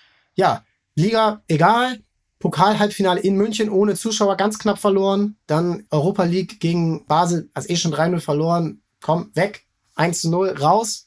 Ja, Liga, egal. Pokal-Halbfinale in München ohne Zuschauer, ganz knapp verloren. Dann Europa League gegen Basel, also eh schon drei null verloren. Komm, weg. eins zu null, raus.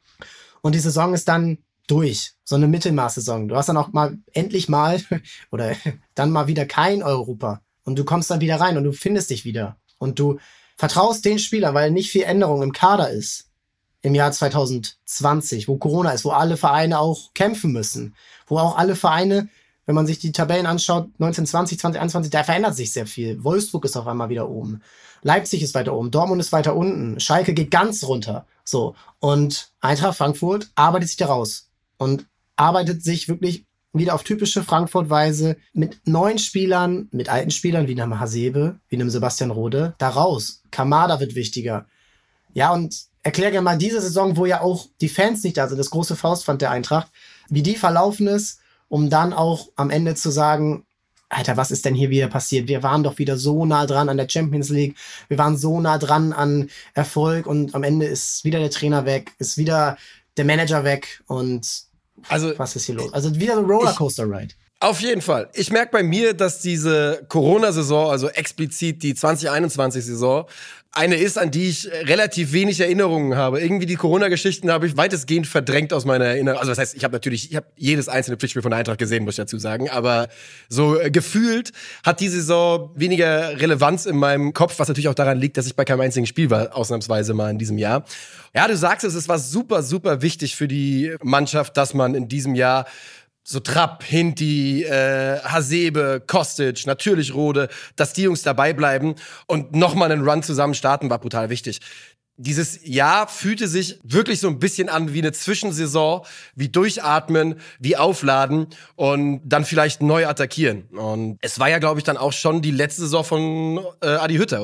Und die Saison ist dann durch. So eine Mittelmaß-Saison. Du hast dann auch mal endlich mal oder dann mal wieder kein Europa. Und du kommst dann wieder rein und du findest dich wieder. Und du vertraust den Spielern, weil nicht viel Änderung im Kader ist. Im Jahr zwanzig zwanzig, wo Corona ist, wo alle Vereine auch kämpfen müssen. Wo auch alle Vereine, wenn man sich die Tabellen anschaut, neunzehn zwanzig, zwanzig einundzwanzig, da verändert sich sehr viel. Wolfsburg ist auf einmal wieder oben. Leipzig ist weiter oben. Dortmund ist weiter unten. Schalke geht ganz runter. So. Und Eintracht Frankfurt arbeitet sich da raus. Und arbeitet sich wirklich wieder auf typische Frankfurt-Weise mit neuen Spielern, mit alten Spielern wie einem Hasebe, wie einem Sebastian Rode, da raus. Kamada wird wichtiger. Ja, und erklär gerne mal diese Saison, wo ja auch die Fans nicht da sind, das große Faustpfand der Eintracht, wie die verlaufen ist, um dann auch am Ende zu sagen, Alter, was ist denn hier wieder passiert? Wir waren doch wieder so nah dran an der Champions League. Wir waren so nah dran an Erfolg und am Ende ist wieder der Trainer weg, ist wieder der Manager weg und also, was ist hier los? Also wieder so ein Rollercoaster-Ride. Auf jeden Fall. Ich merke bei mir, dass diese Corona-Saison, also explizit die zwanzig einundzwanzig-Saison, eine ist, an die ich relativ wenig Erinnerungen habe. Irgendwie die Corona-Geschichten habe ich weitestgehend verdrängt aus meiner Erinnerung. Also das heißt, ich habe natürlich, ich habe jedes einzelne Pflichtspiel von der Eintracht gesehen, muss ich dazu sagen. Aber so äh, gefühlt hat die Saison weniger Relevanz in meinem Kopf, was natürlich auch daran liegt, dass ich bei keinem einzigen Spiel war, ausnahmsweise mal in diesem Jahr. Ja, du sagst es, es war super, super wichtig für die Mannschaft, dass man in diesem Jahr so Trapp, Hinti, äh, Hasebe, Kostic, natürlich Rode, dass die Jungs dabei bleiben und nochmal einen Run zusammen starten, war brutal wichtig. Dieses Jahr fühlte sich wirklich so ein bisschen an wie eine Zwischensaison, wie durchatmen, wie aufladen und dann vielleicht neu attackieren. Und es war ja, glaube ich, dann auch schon die letzte Saison von äh, Adi Hütter, oder?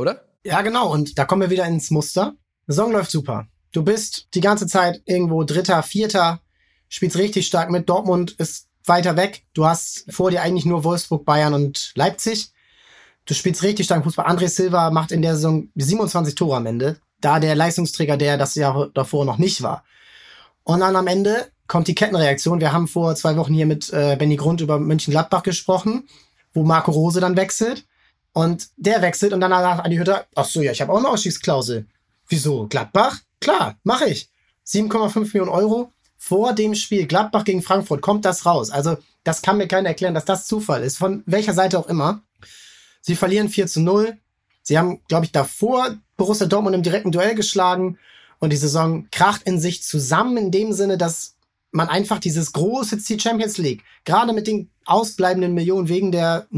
Ja, genau. Und da kommen wir wieder ins Muster. Saison läuft super. Du bist die ganze Zeit irgendwo Dritter, Vierter, spielst richtig stark mit. Dortmund ist weiter weg. Du hast vor dir eigentlich nur Wolfsburg, Bayern und Leipzig. Du spielst richtig stark Fußball. André Silva macht in der Saison siebenundzwanzig Tore am Ende. Da der Leistungsträger, der das Jahr davor noch nicht war. Und dann am Ende kommt die Kettenreaktion. Wir haben vor zwei Wochen hier mit äh, Benny Grund über Mönchengladbach gesprochen, wo Marco Rose dann wechselt. Und der wechselt und dann sagt Adi Hütter, ach so, ja, ich habe auch eine Ausstiegsklausel. Wieso? Gladbach? Klar, mache ich. sieben Komma fünf Millionen Euro. Vor dem Spiel Gladbach gegen Frankfurt kommt das raus. Also das kann mir keiner erklären, dass das Zufall ist. Von welcher Seite auch immer. Sie verlieren vier zu null. Sie haben, glaube ich, davor Borussia Dortmund im direkten Duell geschlagen. Und die Saison kracht in sich zusammen in dem Sinne, dass man einfach dieses große Ziel Champions League, gerade mit den ausbleibenden Millionen wegen der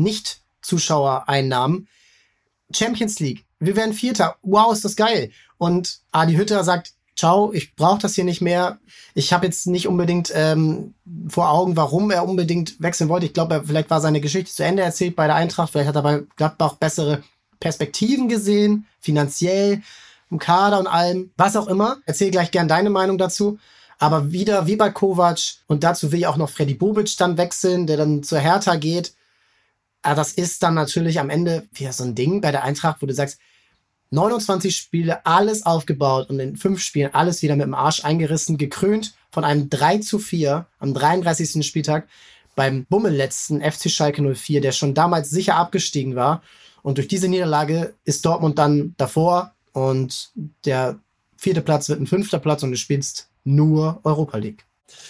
Nicht-Zuschauereinnahmen, Champions League, wir werden Vierter, wow, ist das geil. Und Adi Hütter sagt, ciao, ich brauche das hier nicht mehr. Ich habe jetzt nicht unbedingt ähm, vor Augen, warum er unbedingt wechseln wollte. Ich glaube, vielleicht war seine Geschichte zu Ende erzählt bei der Eintracht. Vielleicht hat er bei Gladbach bessere Perspektiven gesehen, finanziell, im Kader und allem, was auch immer. Erzähl gleich gern deine Meinung dazu. Aber wieder wie bei Kovac, und dazu will ich auch noch Freddy Bobic dann wechseln, der dann zur Hertha geht. Aber das ist dann natürlich am Ende wieder so ein Ding bei der Eintracht, wo du sagst, neunundzwanzig Spiele, alles aufgebaut und in fünf Spielen alles wieder mit dem Arsch eingerissen, gekrönt von einem drei zu vier am dreiunddreißigsten Spieltag beim bummelletzten F C Schalke null vier, der schon damals sicher abgestiegen war. Und durch diese Niederlage ist Dortmund dann davor und der vierte Platz wird ein fünfter Platz und du spielst nur Europa League.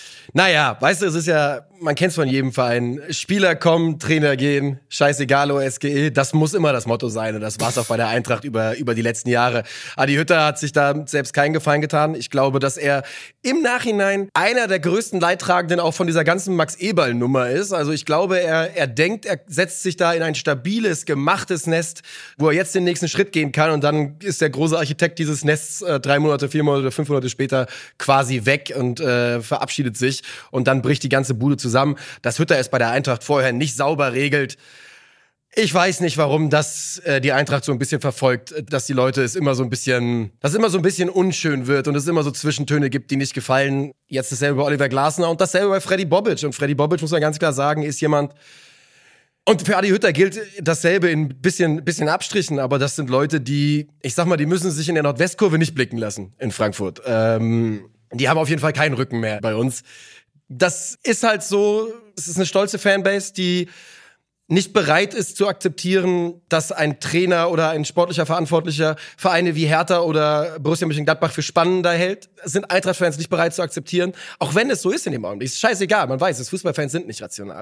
Naja, weißt du, es ist ja, man kennt es von jedem Verein. Spieler kommen, Trainer gehen, scheißegal, O S G E, das muss immer das Motto sein. Und das war es auch bei der Eintracht über, über die letzten Jahre. Adi Hütter hat sich da selbst keinen Gefallen getan. Ich glaube, dass er im Nachhinein einer der größten Leidtragenden auch von dieser ganzen Max-Eberl-Nummer ist. Also ich glaube, er, er denkt, er setzt sich da in ein stabiles, gemachtes Nest, wo er jetzt den nächsten Schritt gehen kann. Und dann ist der große Architekt dieses Nests äh, drei Monate, vier Monate, fünf Monate später quasi weg und äh, verabschiedet sich. Und dann bricht die ganze Bude zusammen. Dass Hütter es bei der Eintracht vorher nicht sauber regelt. Ich weiß nicht, warum das äh, die Eintracht so ein bisschen verfolgt, dass die Leute es immer so ein bisschen, dass es immer so ein bisschen unschön wird und es immer so Zwischentöne gibt, die nicht gefallen. Jetzt dasselbe bei Oliver Glasner und dasselbe bei Freddy Bobic. Und Freddy Bobic, muss man ganz klar sagen, ist jemand, und für Adi Hütter gilt dasselbe in bisschen, bisschen Abstrichen, aber das sind Leute, die, ich sag mal, die müssen sich in der Nordwestkurve nicht blicken lassen in Frankfurt. Ähm, die haben auf jeden Fall keinen Rücken mehr bei uns. Das ist halt so, es ist eine stolze Fanbase, die nicht bereit ist zu akzeptieren, dass ein Trainer oder ein sportlicher Verantwortlicher Vereine wie Hertha oder Borussia Mönchengladbach für spannender hält. Das sind Eintracht-Fans nicht bereit zu akzeptieren, auch wenn es so ist in dem Augenblick. Ist scheißegal, man weiß es, Fußballfans sind nicht rational.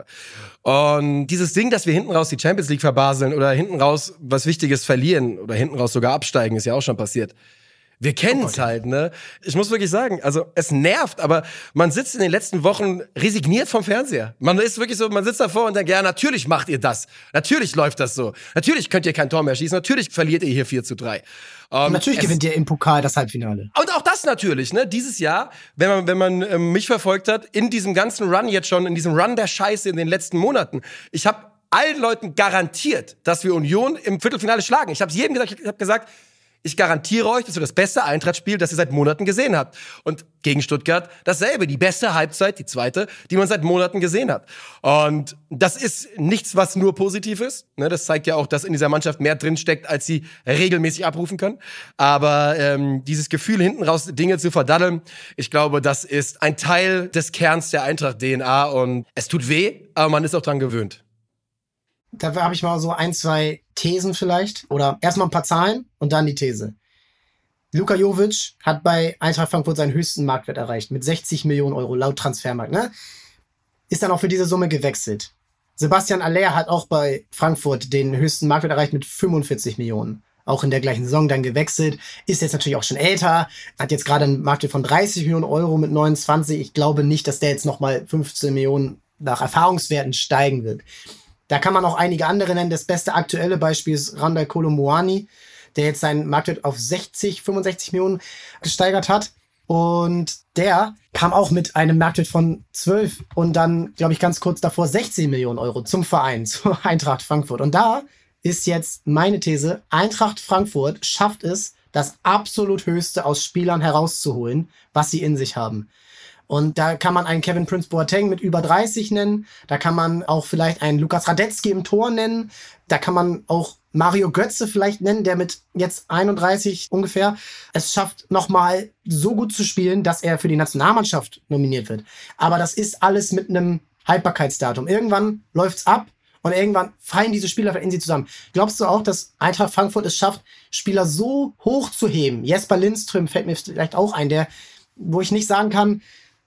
Und dieses Ding, dass wir hinten raus die Champions League verbaseln oder hinten raus was Wichtiges verlieren oder hinten raus sogar absteigen, ist ja auch schon passiert. Wir kennen es oh halt, ne? Ich muss wirklich sagen, also es nervt, aber man sitzt in den letzten Wochen resigniert vom Fernseher. Man ist wirklich so, man sitzt davor und denkt, ja, natürlich macht ihr das. Natürlich läuft das so. Natürlich könnt ihr kein Tor mehr schießen. Natürlich verliert ihr hier vier zu drei. Um, natürlich gewinnt ihr im Pokal das Halbfinale. Und auch das natürlich, ne? Dieses Jahr, wenn man, wenn man ähm, mich verfolgt hat, in diesem ganzen Run jetzt schon, in diesem Run der Scheiße in den letzten Monaten. Ich habe allen Leuten garantiert, dass wir Union im Viertelfinale schlagen. Ich habe es jedem gesagt, ich habe gesagt, ich garantiere euch, das wird das beste Eintracht-Spiel, das ihr seit Monaten gesehen habt. Und gegen Stuttgart dasselbe, die beste Halbzeit, die zweite, die man seit Monaten gesehen hat. Und das ist nichts, was nur positiv ist. Ne, das zeigt ja auch, dass in dieser Mannschaft mehr drinsteckt, als sie regelmäßig abrufen können. Aber ähm, dieses Gefühl, hinten raus Dinge zu verdaddeln, ich glaube, das ist ein Teil des Kerns der Eintracht-D N A. Und es tut weh, aber man ist auch dran gewöhnt. Da habe ich mal so ein, zwei Thesen vielleicht. Oder erstmal ein paar Zahlen und dann die These. Luka Jovic hat bei Eintracht Frankfurt seinen höchsten Marktwert erreicht. Mit sechzig Millionen Euro laut Transfermarkt. Ne? Ist dann auch für diese Summe gewechselt. Sebastian Aller hat auch bei Frankfurt den höchsten Marktwert erreicht mit fünfundvierzig Millionen. Auch in der gleichen Saison dann gewechselt. Ist jetzt natürlich auch schon älter. Hat jetzt gerade einen Marktwert von dreißig Millionen Euro mit neunundzwanzig. Ich glaube nicht, dass der jetzt nochmal fünfzehn Millionen nach Erfahrungswerten steigen wird. Da kann man auch einige andere nennen. Das beste aktuelle Beispiel ist Randal Kolo Muani, der jetzt seinen Marktwert auf sechzig, fünfundsechzig Millionen gesteigert hat. Und der kam auch mit einem Marktwert von zwölf und dann, glaube ich, ganz kurz davor sechzehn Millionen Euro zum Verein, zur Eintracht Frankfurt. Und da ist jetzt meine These. Eintracht Frankfurt schafft es, das absolut Höchste aus Spielern herauszuholen, was sie in sich haben. Und da kann man einen Kevin Prince Boateng mit über dreißig nennen. Da kann man auch vielleicht einen Lukas Radetzky im Tor nennen. Da kann man auch Mario Götze vielleicht nennen, der mit jetzt einunddreißig ungefähr es schafft, nochmal so gut zu spielen, dass er für die Nationalmannschaft nominiert wird. Aber das ist alles mit einem Haltbarkeitsdatum. Irgendwann läuft's ab und irgendwann fallen diese Spieler in sie zusammen. Glaubst du auch, dass Eintracht Frankfurt es schafft, Spieler so hoch zu heben? Jesper Lindström fällt mir vielleicht auch ein, der, wo ich nicht sagen kann,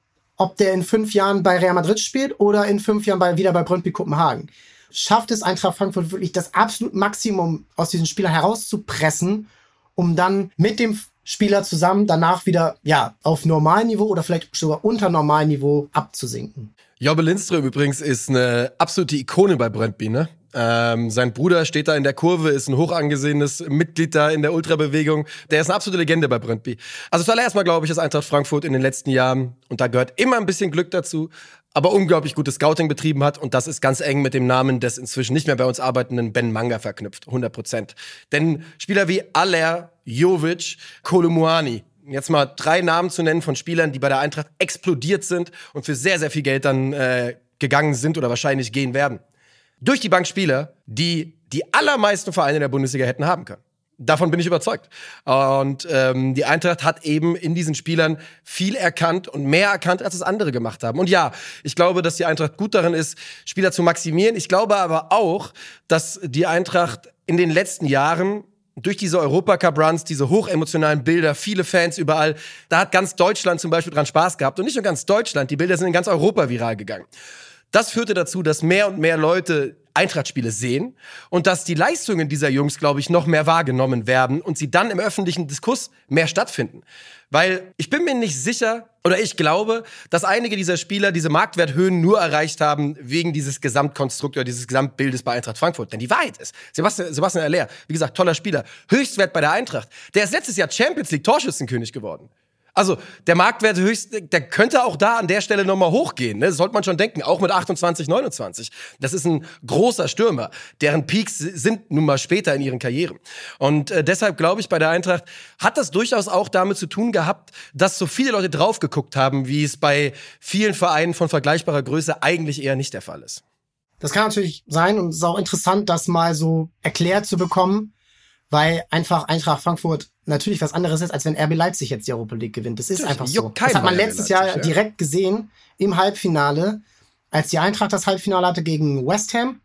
ob der in fünf Jahren bei Real Madrid spielt oder in fünf Jahren bei, wieder bei Brøndby Kopenhagen. Schafft es Eintracht Frankfurt wirklich das absolute Maximum aus diesen Spielern herauszupressen, um dann mit dem Spieler zusammen danach wieder ja auf Normalniveau oder vielleicht sogar unter Normalniveau abzusinken? Jobbe Lindström übrigens ist eine absolute Ikone bei Brøndby, ne? Ähm, sein Bruder steht da in der Kurve, ist ein hoch angesehenes Mitglied da in der Ultrabewegung. Der ist eine absolute Legende bei Brøndby. Also zuallererst mal glaube ich, dass Eintracht Frankfurt in den letzten Jahren, und da gehört immer ein bisschen Glück dazu, aber unglaublich gutes Scouting betrieben hat. Und das ist ganz eng mit dem Namen des inzwischen nicht mehr bei uns arbeitenden Ben Manga verknüpft. hundert Prozent. Denn Spieler wie Aller, Jovic, Kolo Muani, jetzt mal drei Namen zu nennen von Spielern, die bei der Eintracht explodiert sind und für sehr, sehr viel Geld dann äh, gegangen sind oder wahrscheinlich gehen werden. Durch die Bank Spieler, die die allermeisten Vereine in der Bundesliga hätten haben können. Davon bin ich überzeugt. Und ähm, die Eintracht hat eben in diesen Spielern viel erkannt und mehr erkannt, als es andere gemacht haben. Und ja, ich glaube, dass die Eintracht gut darin ist, Spieler zu maximieren. Ich glaube aber auch, dass die Eintracht in den letzten Jahren durch diese Europacup-Runs, diese hochemotionalen Bilder, viele Fans überall, da hat ganz Deutschland zum Beispiel dran Spaß gehabt. Und nicht nur ganz Deutschland, die Bilder sind in ganz Europa viral gegangen. Das führte dazu, dass mehr und mehr Leute Eintracht-Spiele sehen und dass die Leistungen dieser Jungs, glaube ich, noch mehr wahrgenommen werden und sie dann im öffentlichen Diskurs mehr stattfinden. Weil ich bin mir nicht sicher, oder ich glaube, dass einige dieser Spieler diese Marktwerthöhen nur erreicht haben wegen dieses Gesamtkonstrukt oder dieses Gesamtbildes bei Eintracht Frankfurt. Denn die Wahrheit ist, Sebastian, Sebastian Aller, wie gesagt, toller Spieler, Höchstwert bei der Eintracht, der ist letztes Jahr Champions League Torschützenkönig geworden. Also, der Marktwert höchst, der könnte auch da an der Stelle nochmal hochgehen, ne? Das sollte man schon denken, auch mit achtundzwanzig, neunundzwanzig. Das ist ein großer Stürmer, deren Peaks sind nun mal später in ihren Karrieren. Und äh, deshalb glaube ich, bei der Eintracht hat das durchaus auch damit zu tun gehabt, dass so viele Leute drauf geguckt haben, wie es bei vielen Vereinen von vergleichbarer Größe eigentlich eher nicht der Fall ist. Das kann natürlich sein und es ist auch interessant, das mal so erklärt zu bekommen, weil einfach Eintracht Frankfurt natürlich was anderes ist, als wenn R B Leipzig jetzt die Europa League gewinnt. Das ist einfach so. Das hat man letztes Jahr ja. direkt gesehen im Halbfinale, als die Eintracht das Halbfinale hatte gegen West Ham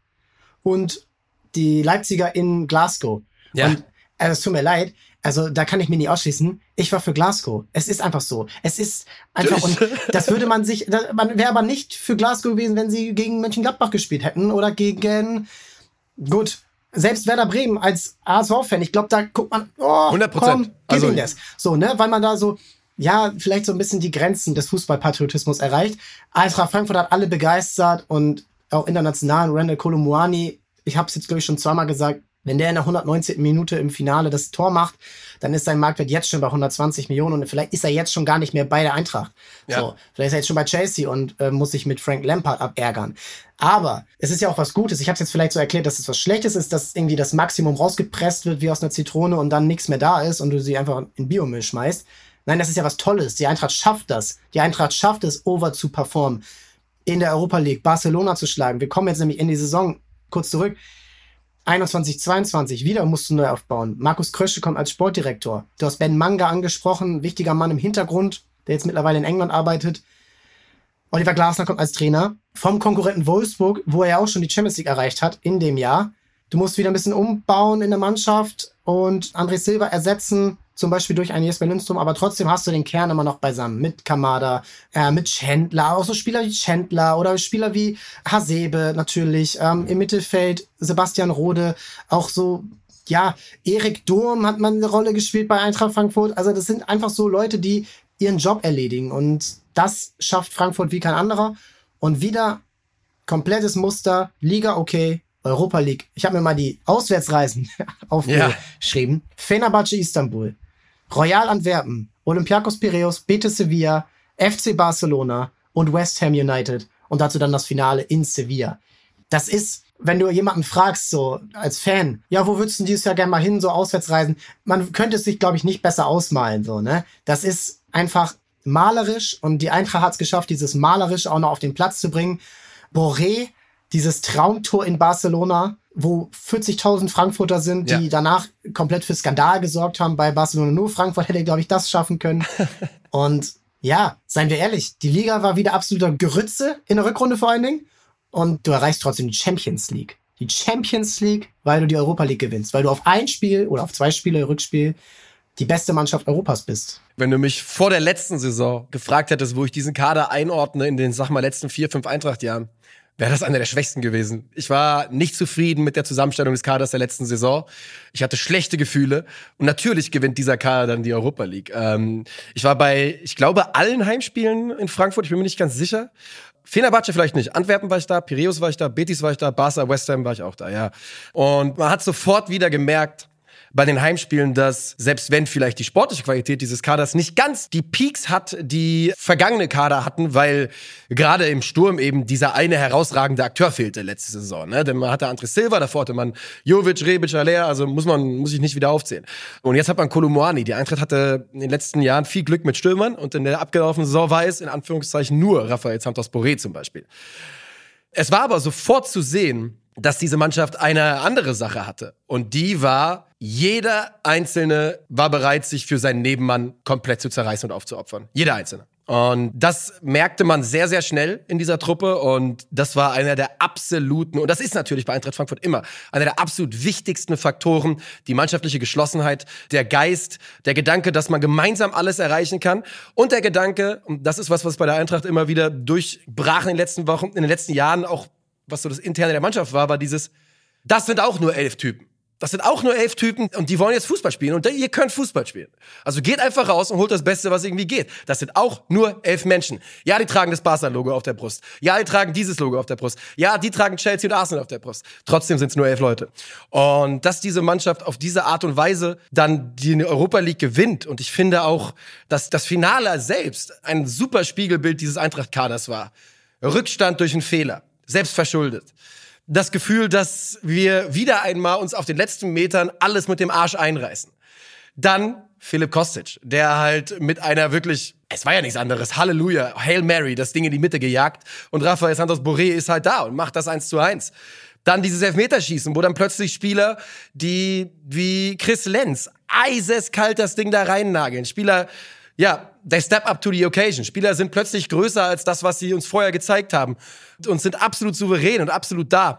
und die Leipziger in Glasgow. Ja. Und also, es tut mir leid, also da kann ich mir nicht ausschließen, ich war für Glasgow. Es ist einfach so. Es ist einfach, und das würde man sich, man wäre aber nicht für Glasgow gewesen, wenn sie gegen Mönchengladbach gespielt hätten oder gegen, gut, selbst Werder Bremen als A S V-Fan, ich glaube, da guckt man, oh, hundert Prozent. Komm, gib also, ihm das. So, ne, weil man da so, ja, vielleicht so ein bisschen die Grenzen des Fußballpatriotismus erreicht. Eintracht Frankfurt hat alle begeistert und auch international. Randall Kolo Muani, ich habe es jetzt, glaube ich, schon zweimal gesagt, wenn der in der hundertneunzehnten Minute im Finale das Tor macht, dann ist sein Marktwert jetzt schon bei hundertzwanzig Millionen und vielleicht ist er jetzt schon gar nicht mehr bei der Eintracht. Ja. So, vielleicht ist er jetzt schon bei Chelsea und äh, muss sich mit Frank Lampard abärgern. Aber es ist ja auch was Gutes. Ich habe es jetzt vielleicht so erklärt, dass es was Schlechtes ist, dass irgendwie das Maximum rausgepresst wird wie aus einer Zitrone und dann nichts mehr da ist und du sie einfach in Biomüll schmeißt. Nein, das ist ja was Tolles. Die Eintracht schafft das. Die Eintracht schafft es, over zu performen. In der Europa League Barcelona zu schlagen. Wir kommen jetzt nämlich in die Saison kurz zurück. einundzwanzig, zweiundzwanzig, wieder musst du neu aufbauen. Markus Krösche kommt als Sportdirektor. Du hast Ben Manga angesprochen, wichtiger Mann im Hintergrund, der jetzt mittlerweile in England arbeitet. Oliver Glasner kommt als Trainer vom Konkurrenten Wolfsburg, wo er auch schon die Champions League erreicht hat in dem Jahr. Du musst wieder ein bisschen umbauen in der Mannschaft und André Silva ersetzen, zum Beispiel durch einen Jesper Lindström, aber trotzdem hast du den Kern immer noch beisammen. Mit Kamada, äh, mit Chandler, auch so Spieler wie Chandler oder Spieler wie Hasebe natürlich. Ähm, im Mittelfeld Sebastian Rode, auch so, ja, Erik Durm hat man eine Rolle gespielt bei Eintracht Frankfurt. Also das sind einfach so Leute, die ihren Job erledigen und das schafft Frankfurt wie kein anderer. Und wieder komplettes Muster, Liga okay, Europa League. Ich habe mir mal die Auswärtsreisen aufgeschrieben. Ja. Fenerbahce Istanbul, Royal Antwerpen, Olympiakos Piräus, Betis Sevilla, F C Barcelona und West Ham United und dazu dann das Finale in Sevilla. Das ist wenn du jemanden fragst, so als Fan, ja, wo würdest du dieses Jahr gerne mal hin, so Auswärtsreisen? Man könnte es sich, glaube ich, nicht besser ausmalen, so, ne? Das ist einfach malerisch und die Eintracht hat es geschafft, dieses malerisch auch noch auf den Platz zu bringen. Borré, dieses Traumtor in Barcelona, wo vierzigtausend Frankfurter sind, die ja. danach komplett für Skandal gesorgt haben bei Barcelona. Nur Frankfurt hätte, glaube ich, das schaffen können. Und ja, seien wir ehrlich, die Liga war wieder absoluter Gerütze in der Rückrunde vor allen Dingen. Und du erreichst trotzdem die Champions League. Die Champions League, weil du die Europa League gewinnst. Weil du auf ein Spiel oder auf zwei Spiele Rückspiel die beste Mannschaft Europas bist. Wenn du mich vor der letzten Saison gefragt hättest, wo ich diesen Kader einordne in den, sag mal, letzten vier, fünf Eintracht-Jahren, wäre das einer der schwächsten gewesen. Ich war nicht zufrieden mit der Zusammenstellung des Kaders der letzten Saison. Ich hatte schlechte Gefühle. Und natürlich gewinnt dieser Kader dann die Europa League. Ähm, ich war bei, ich glaube, allen Heimspielen in Frankfurt. Ich bin mir nicht ganz sicher. Fenerbahce vielleicht nicht. Antwerpen war ich da, Piräus war ich da, Betis war ich da, Barca, West Ham war ich auch da, ja. Und man hat sofort wieder gemerkt, bei den Heimspielen, dass selbst wenn vielleicht die sportliche Qualität dieses Kaders nicht ganz die Peaks hat, die vergangene Kader hatten, weil gerade im Sturm eben dieser eine herausragende Akteur fehlte letzte Saison. Ne? Denn man hatte André Silva, davor hatte man Jovic, Rebic, Haller, also muss man muss ich nicht wieder aufzählen. Und jetzt hat man Kolo Muani. Die Eintracht hatte in den letzten Jahren viel Glück mit Stürmern und in der abgelaufenen Saison war es in Anführungszeichen nur Rafael Santos Borré zum Beispiel. Es war aber sofort zu sehen, dass diese Mannschaft eine andere Sache hatte. Und die war, jeder Einzelne war bereit, sich für seinen Nebenmann komplett zu zerreißen und aufzuopfern. Jeder Einzelne. Und das merkte man sehr, sehr schnell in dieser Truppe. Und das war einer der absoluten, und das ist natürlich bei Eintracht Frankfurt immer, einer der absolut wichtigsten Faktoren, die mannschaftliche Geschlossenheit, der Geist, der Gedanke, dass man gemeinsam alles erreichen kann. Und der Gedanke, und das ist was, was bei der Eintracht immer wieder durchbrach in den letzten Wochen, in den letzten Jahren auch, was so das Interne der Mannschaft war, war dieses, das sind auch nur elf Typen. Das sind auch nur elf Typen und die wollen jetzt Fußball spielen und ihr könnt Fußball spielen. Also geht einfach raus und holt das Beste, was irgendwie geht. Das sind auch nur elf Menschen. Ja, die tragen das Barca-Logo auf der Brust. Ja, die tragen dieses Logo auf der Brust. Ja, die tragen Chelsea und Arsenal auf der Brust. Trotzdem sind es nur elf Leute. Und dass diese Mannschaft auf diese Art und Weise dann die Europa League gewinnt, und ich finde auch, dass das Finale selbst ein super Spiegelbild dieses Eintracht-Kaders war. Rückstand durch einen Fehler. Selbstverschuldet. Das Gefühl, dass wir wieder einmal uns auf den letzten Metern alles mit dem Arsch einreißen. Dann Filip Kostic, der halt mit einer wirklich, es war ja nichts anderes, Halleluja, Hail Mary, das Ding in die Mitte gejagt. Und Rafael Santos Borré ist halt da und macht das eins zu eins. Dann dieses Elfmeterschießen, wo dann plötzlich Spieler, die wie Chris Lenz eiseskalt das Ding da reinnageln. Spieler, ja, they step up to the occasion. Spieler sind plötzlich größer als das, was sie uns vorher gezeigt haben. Und sind absolut souverän und absolut da.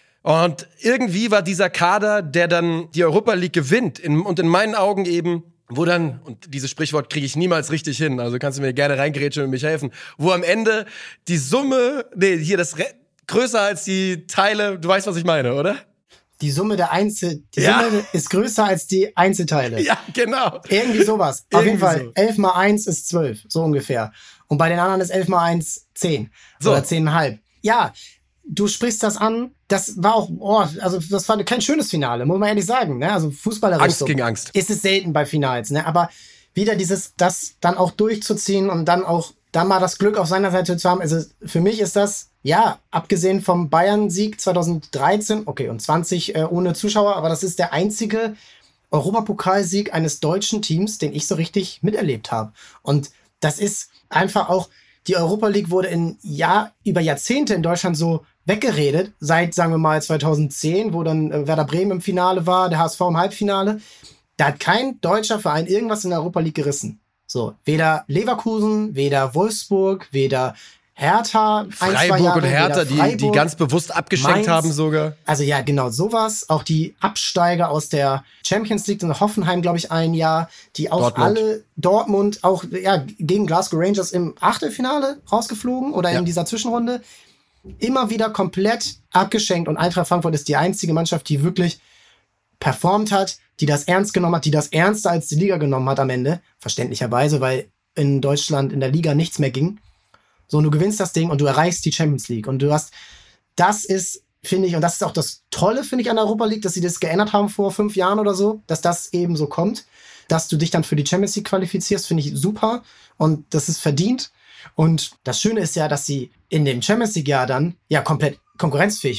Und irgendwie war dieser Kader, der dann die Europa League gewinnt, in, und in meinen Augen eben, wo dann, und dieses Sprichwort kriege ich niemals richtig hin, also kannst du mir gerne reingrätschen und mich helfen, wo am Ende die Summe, nee, hier das Re- größer als die Teile, du weißt, was ich meine, oder? Die Summe der Einzel, die ja. Summe ist größer als die Einzelteile. Ja, genau. Irgendwie sowas. Auf Irgendwie jeden Fall. so. elf mal eins ist zwölf, so ungefähr. Und bei den anderen ist elf mal eins zehn. So. Oder zehn Komma fünf. Ja, du sprichst das an. Das war auch, oh, also das war kein schönes Finale, muss man ehrlich sagen. Ne? Also fußballerisch Angst so gegen Angst. Ist es selten bei Finals. Ne? Aber wieder dieses, das dann auch durchzuziehen und dann auch dann mal das Glück auf seiner Seite zu haben. Also für mich ist das, ja, abgesehen vom Bayern-Sieg zweitausenddreizehn, okay, und zwanzig äh, ohne Zuschauer, aber das ist der einzige Europapokalsieg eines deutschen Teams, den ich so richtig miterlebt habe. Und das ist einfach auch, die Europa League wurde in Jahr, über Jahrzehnte in Deutschland so weggeredet, seit, sagen wir mal, zweitausendzehn, wo dann äh, Werder Bremen im Finale war, der H S V im Halbfinale. Da hat kein deutscher Verein irgendwas in der Europa League gerissen. So, weder Leverkusen, weder Wolfsburg, weder Hertha, ein, Freiburg zwei Jahre, und Hertha, Freiburg, die, die ganz bewusst abgeschenkt Mainz. haben sogar. Also ja, genau sowas. Auch die Absteiger aus der Champions League und Hoffenheim, glaube ich, ein Jahr, die auch Dortmund. alle, Dortmund, auch ja gegen Glasgow Rangers im Achtelfinale rausgeflogen oder Ja. in dieser Zwischenrunde. Immer wieder komplett abgeschenkt, und Eintracht Frankfurt ist die einzige Mannschaft, die wirklich performt hat, die das ernst genommen hat, die das ernster als die Liga genommen hat am Ende. Verständlicherweise, weil in Deutschland in der Liga nichts mehr ging. So, und du gewinnst das Ding und du erreichst die Champions League. Und du hast, das ist, finde ich, und das ist auch das Tolle, finde ich, an der Europa League, dass sie das geändert haben vor fünf Jahren oder so, dass das eben so kommt, dass du dich dann für die Champions League qualifizierst, finde ich super. Und das ist verdient. Und das Schöne ist ja, dass sie in dem Champions League-Jahr dann ja komplett konkurrenzfähig waren.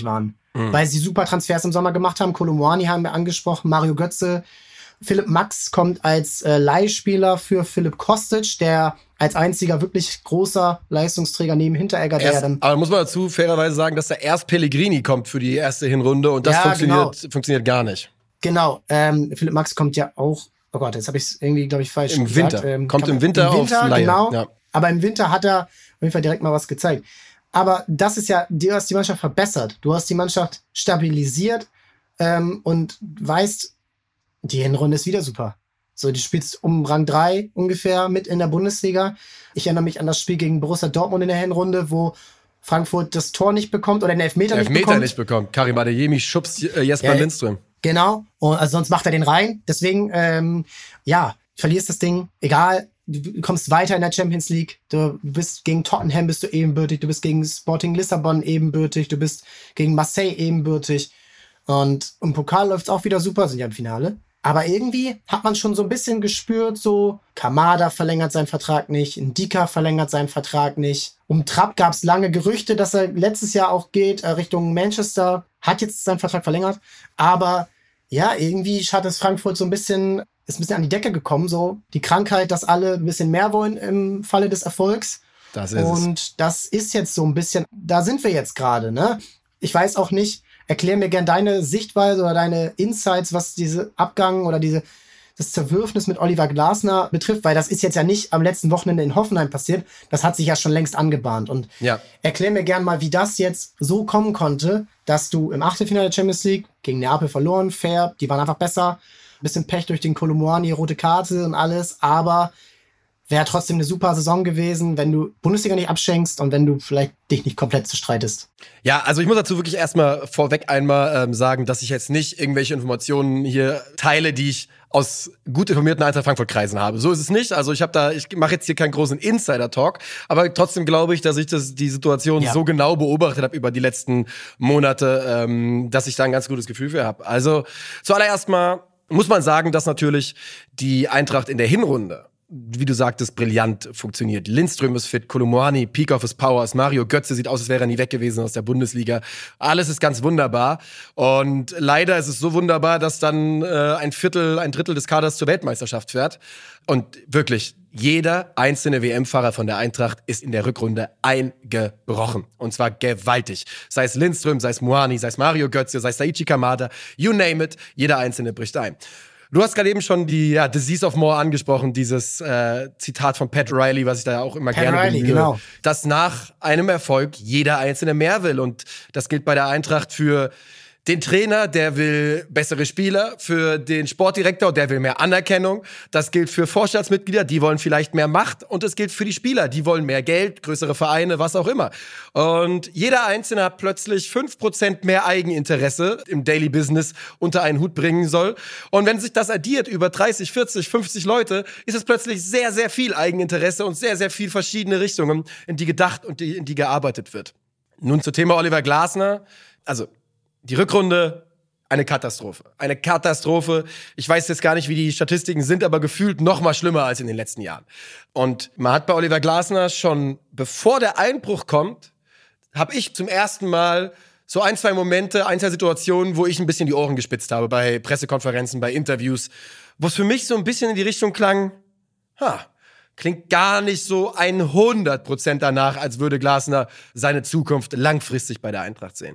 mhm. weil sie super Transfers im Sommer gemacht haben. Kolo Muani haben wir angesprochen, Mario Götze. Philipp Max kommt als äh, Leihspieler für Philipp Kostic, der als einziger wirklich großer Leistungsträger neben Hinteregger, der erst, dann... Aber muss man dazu fairerweise sagen, dass da erst Pellegrini kommt für die erste Hinrunde und das ja, funktioniert, genau. funktioniert gar nicht. Genau, ähm, Philipp Max kommt ja auch, oh Gott, jetzt habe ich es irgendwie, glaube ich, falsch Im gesagt. Winter, ähm, kommt im Winter, im Winter auf Leihe. Genau, ja. aber im Winter hat er auf jeden Fall direkt mal was gezeigt. Aber das ist ja, du hast die Mannschaft verbessert, du hast die Mannschaft stabilisiert ähm, und weißt, die Hinrunde ist wieder super. So, du spielst um Rang drei ungefähr mit in der Bundesliga. Ich erinnere mich an das Spiel gegen Borussia Dortmund in der Hinrunde, wo Frankfurt das Tor nicht bekommt oder den Elfmeter, Elfmeter nicht bekommt. nicht bekommt. Karim Adeyemi schubst äh, Jesper ja, Lindström. Genau, und also sonst macht er den rein. Deswegen, ähm, ja, verlierst das Ding, egal, du kommst weiter in der Champions League. Du bist gegen Tottenham bist du ebenbürtig, du bist gegen Sporting Lissabon ebenbürtig, du bist gegen Marseille ebenbürtig. Und im Pokal läuft's auch wieder super, sind ja im Finale. Aber irgendwie hat man schon so ein bisschen gespürt, so Kamada verlängert seinen Vertrag nicht, Ndika verlängert seinen Vertrag nicht. Um Trapp gab es lange Gerüchte, dass er letztes Jahr auch geht, äh, Richtung Manchester, hat jetzt seinen Vertrag verlängert. Aber ja, irgendwie hat es Frankfurt so ein bisschen, ist ein bisschen an die Decke gekommen, so die Krankheit, dass alle ein bisschen mehr wollen im Falle des Erfolgs. Das ist Und es. das ist jetzt so ein bisschen, da sind wir jetzt gerade, ne? Ich weiß auch nicht, erklär mir gern deine Sichtweise oder deine Insights, was diese Abgang oder diese das Zerwürfnis mit Oliver Glasner betrifft, weil das ist jetzt ja nicht am letzten Wochenende in Hoffenheim passiert. Das hat sich ja schon längst angebahnt. Und ja. erklär mir gern mal, wie das jetzt so kommen konnte, dass du im Achtelfinale der Champions League gegen Neapel verloren, fair, die waren einfach besser. Ein bisschen Pech durch den Kolo Muani, rote Karte und alles, aber wäre trotzdem eine super Saison gewesen, wenn du Bundesliga nicht abschenkst und wenn du vielleicht dich nicht komplett zerstreitest. Ja, also ich muss dazu wirklich erstmal vorweg einmal ähm, sagen, dass ich jetzt nicht irgendwelche Informationen hier teile, die ich aus gut informierten Eintracht Frankfurt-Kreisen habe. So ist es nicht. Also ich habe da, ich mache jetzt hier keinen großen Insider-Talk, aber trotzdem glaube ich, dass ich das, die Situation ja. so genau beobachtet habe über die letzten Monate, ähm, dass ich da ein ganz gutes Gefühl für habe. Also zuallererst mal muss man sagen, dass natürlich die Eintracht in der Hinrunde, wie du sagtest, brillant funktioniert. Lindström ist fit, Kolo Muani, Peak of his Powers, Mario Götze sieht aus, als wäre er nie weg gewesen aus der Bundesliga. Alles ist ganz wunderbar. Und leider ist es so wunderbar, dass dann äh, ein Viertel, ein Drittel des Kaders zur Weltmeisterschaft fährt. Und wirklich, jeder einzelne W M-Fahrer von der Eintracht ist in der Rückrunde eingebrochen. Und zwar gewaltig. Sei es Lindström, sei es Muani, sei es Mario Götze, sei es Daichi Kamada, you name it, jeder einzelne bricht ein. Du hast gerade eben schon die ja, Disease of More angesprochen, dieses äh, Zitat von Pat Riley, was ich da auch immer Pat gerne Riley, bemühe, genau. dass nach einem Erfolg jeder Einzelne mehr will. Und das gilt bei der Eintracht für den Trainer, der will bessere Spieler, für den Sportdirektor, der will mehr Anerkennung. Das gilt für Vorstandsmitglieder, die wollen vielleicht mehr Macht. Und es gilt für die Spieler, die wollen mehr Geld, größere Vereine, was auch immer. Und jeder Einzelne hat plötzlich fünf Prozent mehr Eigeninteresse im Daily Business unter einen Hut bringen soll. Und wenn sich das addiert über dreißig, vierzig, fünfzig Leute, ist es plötzlich sehr, sehr viel Eigeninteresse und sehr, sehr viel verschiedene Richtungen, in die gedacht und die, in die gearbeitet wird. Nun zum Thema Oliver Glasner. Also, die Rückrunde, eine Katastrophe. Eine Katastrophe. Ich weiß jetzt gar nicht, wie die Statistiken sind, aber gefühlt noch mal schlimmer als in den letzten Jahren. Und man hat bei Oliver Glasner schon, bevor der Einbruch kommt, habe ich zum ersten Mal so ein, zwei Momente, ein, zwei Situationen, wo ich ein bisschen die Ohren gespitzt habe bei Pressekonferenzen, bei Interviews, wo es für mich so ein bisschen in die Richtung klang, ha, klingt gar nicht so hundert Prozent danach, als würde Glasner seine Zukunft langfristig bei der Eintracht sehen.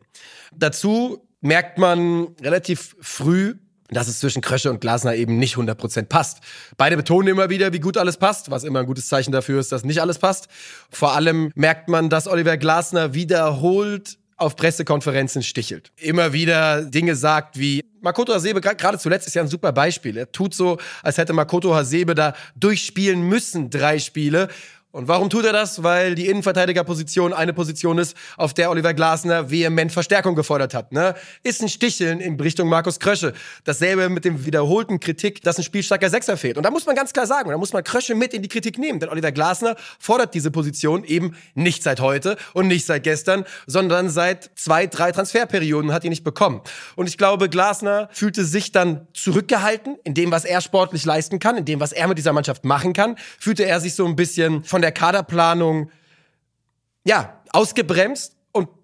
Dazu merkt man relativ früh, dass es zwischen Krösche und Glasner eben nicht hundert Prozent passt. Beide betonen immer wieder, wie gut alles passt, was immer ein gutes Zeichen dafür ist, dass nicht alles passt. Vor allem merkt man, dass Oliver Glasner wiederholt auf Pressekonferenzen stichelt. Immer wieder Dinge sagt wie, Makoto Hasebe, gerade zuletzt ist ja ein super Beispiel. Er tut so, als hätte Makoto Hasebe da durchspielen müssen, drei Spiele. Und warum tut er das? Weil die Innenverteidigerposition eine Position ist, auf der Oliver Glasner vehement Verstärkung gefordert hat. Ne? Ist ein Sticheln in Richtung Markus Krösche. Dasselbe mit dem wiederholten Kritik, dass ein spielstarker Sechser fehlt. Und da muss man ganz klar sagen, da muss man Krösche mit in die Kritik nehmen. Denn Oliver Glasner fordert diese Position eben nicht seit heute und nicht seit gestern, sondern seit zwei, drei Transferperioden hat ihn nicht bekommen. Und ich glaube, Glasner fühlte sich dann zurückgehalten in dem, was er sportlich leisten kann, in dem, was er mit dieser Mannschaft machen kann. Fühlte er sich so ein bisschen von der Kaderplanung, ja, ausgebremst und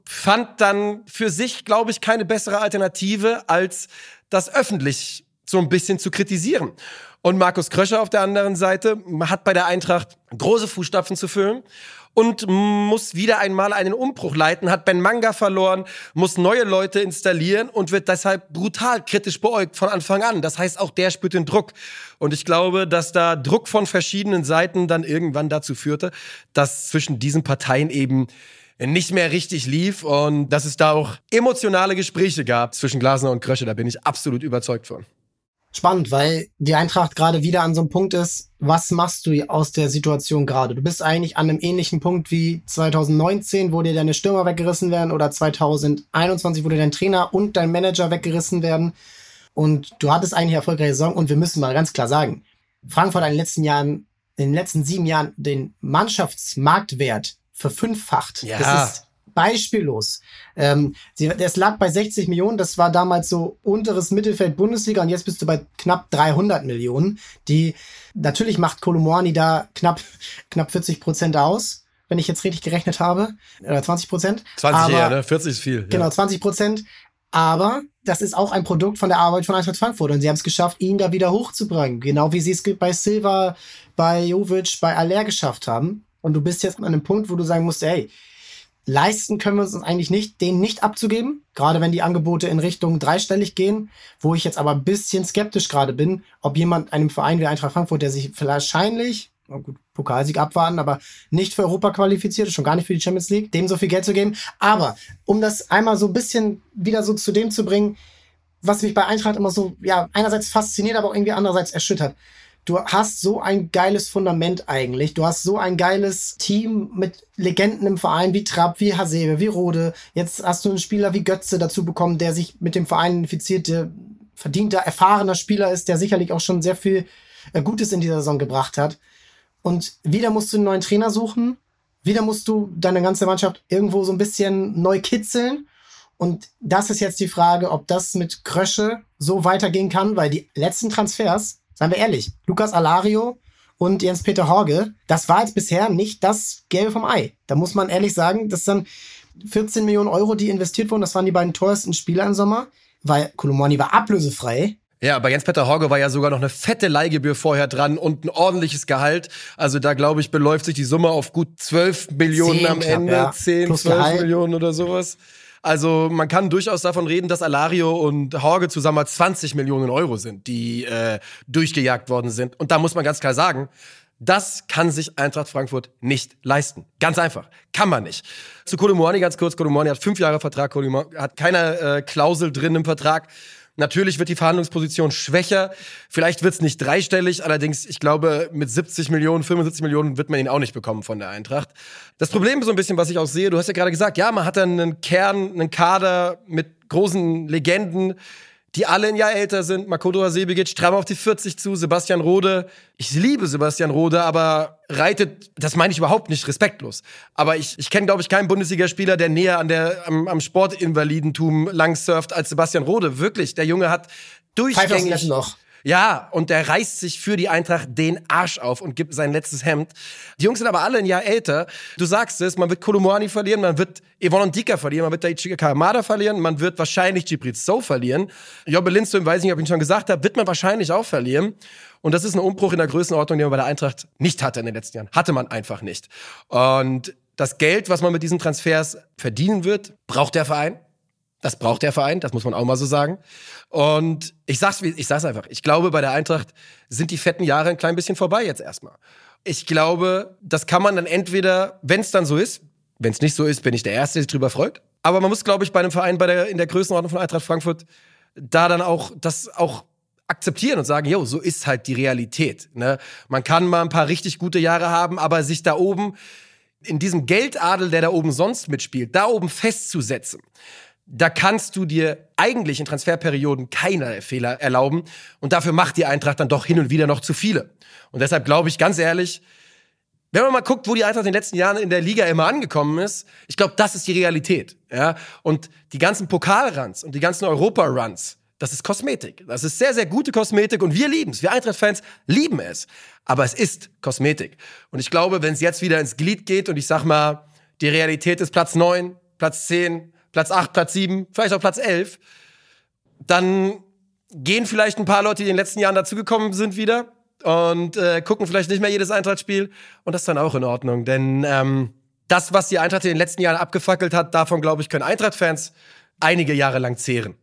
fand dann für sich, glaube ich, keine bessere Alternative, als das öffentlich so ein bisschen zu kritisieren. Und Markus Krösche auf der anderen Seite hat bei der Eintracht große Fußstapfen zu füllen und muss wieder einmal einen Umbruch leiten, hat Ben Manga verloren, muss neue Leute installieren und wird deshalb brutal kritisch beäugt von Anfang an. Das heißt, auch der spürt den Druck. Und ich glaube, dass da Druck von verschiedenen Seiten dann irgendwann dazu führte, dass zwischen diesen Parteien eben nicht mehr richtig lief und dass es da auch emotionale Gespräche gab zwischen Glasner und Krösche. Da bin ich absolut überzeugt von. Spannend, weil die Eintracht gerade wieder an so einem Punkt ist, was machst du aus der Situation gerade? Du bist eigentlich an einem ähnlichen Punkt wie zwanzig neunzehn, wo dir deine Stürmer weggerissen werden, oder zwanzig einundzwanzig, wo dir dein Trainer und dein Manager weggerissen werden. Und du hattest eigentlich eine erfolgreiche Saison und wir müssen mal ganz klar sagen, Frankfurt hat in den letzten Jahren, in den letzten sieben Jahren den Mannschaftsmarktwert verfünffacht. Ja. Das ist beispiellos. Ähm, sie, das lag bei sechzig Millionen, das war damals so unteres Mittelfeld Bundesliga und jetzt bist du bei knapp dreihundert Millionen. Die, natürlich macht Kolo Muani da knapp, knapp vierzig Prozent aus, wenn ich jetzt richtig gerechnet habe. Oder zwanzig Prozent. zwanzig aber, eher, ne? vierzig ist viel. Genau, ja. zwanzig Prozent. Aber das ist auch ein Produkt von der Arbeit von Eintracht Frankfurt und sie haben es geschafft, ihn da wieder hochzubringen. Genau wie sie es bei Silva, bei Jovic, bei Aller geschafft haben. Und du bist jetzt an einem Punkt, wo du sagen musst, ey, leisten können wir uns eigentlich nicht, den nicht abzugeben. Gerade wenn die Angebote in Richtung dreistellig gehen, wo ich jetzt aber ein bisschen skeptisch gerade bin, ob jemand einem Verein wie Eintracht Frankfurt, der sich wahrscheinlich, na gut, Pokalsieg abwarten, aber nicht für Europa qualifiziert ist, schon gar nicht für die Champions League, dem so viel Geld zu geben. Aber um das einmal so ein bisschen wieder so zu dem zu bringen, was mich bei Eintracht immer so, ja, einerseits fasziniert, aber auch irgendwie andererseits erschüttert. Du hast so ein geiles Fundament eigentlich. Du hast so ein geiles Team mit Legenden im Verein wie Trapp, wie Hasebe, wie Rode. Jetzt hast du einen Spieler wie Götze dazu bekommen, der sich mit dem Verein identifiziert, der verdienter, erfahrener Spieler ist, der sicherlich auch schon sehr viel Gutes in dieser Saison gebracht hat. Und wieder musst du einen neuen Trainer suchen. Wieder musst du deine ganze Mannschaft irgendwo so ein bisschen neu kitzeln. Und das ist jetzt die Frage, ob das mit Krösche so weitergehen kann, weil die letzten Transfers, seien wir ehrlich, Lucas Alario und Jens-Peter Horge, das war jetzt bisher nicht das Gelbe vom Ei. Da muss man ehrlich sagen, das sind vierzehn Millionen Euro, die investiert wurden. Das waren die beiden teuersten Spieler im Sommer, weil Kolo Muani war ablösefrei. Ja, aber Jens-Peter Horge war ja sogar noch eine fette Leihgebühr vorher dran und ein ordentliches Gehalt. Also da, glaube ich, beläuft sich die Summe auf gut zwölf Millionen zehn am knapp, Ende. ja. zehn, Plus zwölf Gehalt. Millionen oder sowas. Also man kann durchaus davon reden, dass Alario und Horge zusammen mal zwanzig Millionen Euro sind, die äh, durchgejagt worden sind. Und da muss man ganz klar sagen, das kann sich Eintracht Frankfurt nicht leisten. Ganz einfach. Kann man nicht. Zu Kolo Muani ganz kurz. Kolo Muani hat fünf Jahre Vertrag. Kolo Muani hat keine äh, Klausel drin im Vertrag. Natürlich wird die Verhandlungsposition schwächer. Vielleicht wird es nicht dreistellig. Allerdings, ich glaube, mit siebzig Millionen, fünfundsiebzig Millionen wird man ihn auch nicht bekommen von der Eintracht. Das Problem ist so ein bisschen, was ich auch sehe. Du hast ja gerade gesagt, ja, man hat dann einen Kern, einen Kader mit großen Legenden, die alle ein Jahr älter sind. Makoto Hasebe geht stramm auf die vierzig zu. Sebastian Rode. Ich liebe Sebastian Rode, aber reitet, das meine ich überhaupt nicht respektlos. Aber ich, ich kenne, glaube ich, keinen Bundesligaspieler, der näher an der, am, am Sportinvalidentum lang surft als Sebastian Rode. Wirklich, der Junge hat durchgängig... noch. Ja, und der reißt sich für die Eintracht den Arsch auf und gibt sein letztes Hemd. Die Jungs sind aber alle ein Jahr älter. Du sagst es, man wird Kolo Muani verlieren, man wird Yvonne Ndika verlieren, man wird Daichi Kamada verlieren, man wird wahrscheinlich Djibril Sow verlieren. Jobbe Lindström, weiß nicht, ob ich ihn schon gesagt habe, wird man wahrscheinlich auch verlieren. Und das ist ein Umbruch in der Größenordnung, den man bei der Eintracht nicht hatte in den letzten Jahren. Hatte man einfach nicht. Und das Geld, was man mit diesen Transfers verdienen wird, braucht der Verein. Das braucht der Verein, das muss man auch mal so sagen. Und ich sag's, ich sag's einfach, ich glaube, bei der Eintracht sind die fetten Jahre ein klein bisschen vorbei jetzt erstmal. Ich glaube, das kann man dann entweder, wenn es dann so ist, wenn es nicht so ist, bin ich der Erste, der sich drüber freut. Aber man muss, glaube ich, bei einem Verein bei der, in der Größenordnung von Eintracht Frankfurt da dann auch das auch akzeptieren und sagen, jo, so ist halt die Realität. Ne? Man kann mal ein paar richtig gute Jahre haben, aber sich da oben, in diesem Geldadel, der da oben sonst mitspielt, da oben festzusetzen, da kannst du dir eigentlich in Transferperioden keine Fehler erlauben. Und dafür macht die Eintracht dann doch hin und wieder noch zu viele. Und deshalb glaube ich, ganz ehrlich, wenn man mal guckt, wo die Eintracht in den letzten Jahren in der Liga immer angekommen ist, ich glaube, das ist die Realität. Ja? Und die ganzen Pokalruns und die ganzen Europa-Runs, das ist Kosmetik. Das ist sehr, sehr gute Kosmetik und wir lieben es. Wir Eintracht-Fans lieben es. Aber es ist Kosmetik. Und ich glaube, wenn es jetzt wieder ins Glied geht und ich sag mal, die Realität ist Platz neun, Platz zehn, Platz acht, Platz sieben, vielleicht auch Platz elf, dann gehen vielleicht ein paar Leute, die in den letzten Jahren dazugekommen sind, wieder und äh, gucken vielleicht nicht mehr jedes Eintracht-Spiel. Und das ist dann auch in Ordnung. Denn ähm, das, was die Eintracht in den letzten Jahren abgefackelt hat, davon, glaube ich, können Eintracht-Fans einige Jahre lang zehren.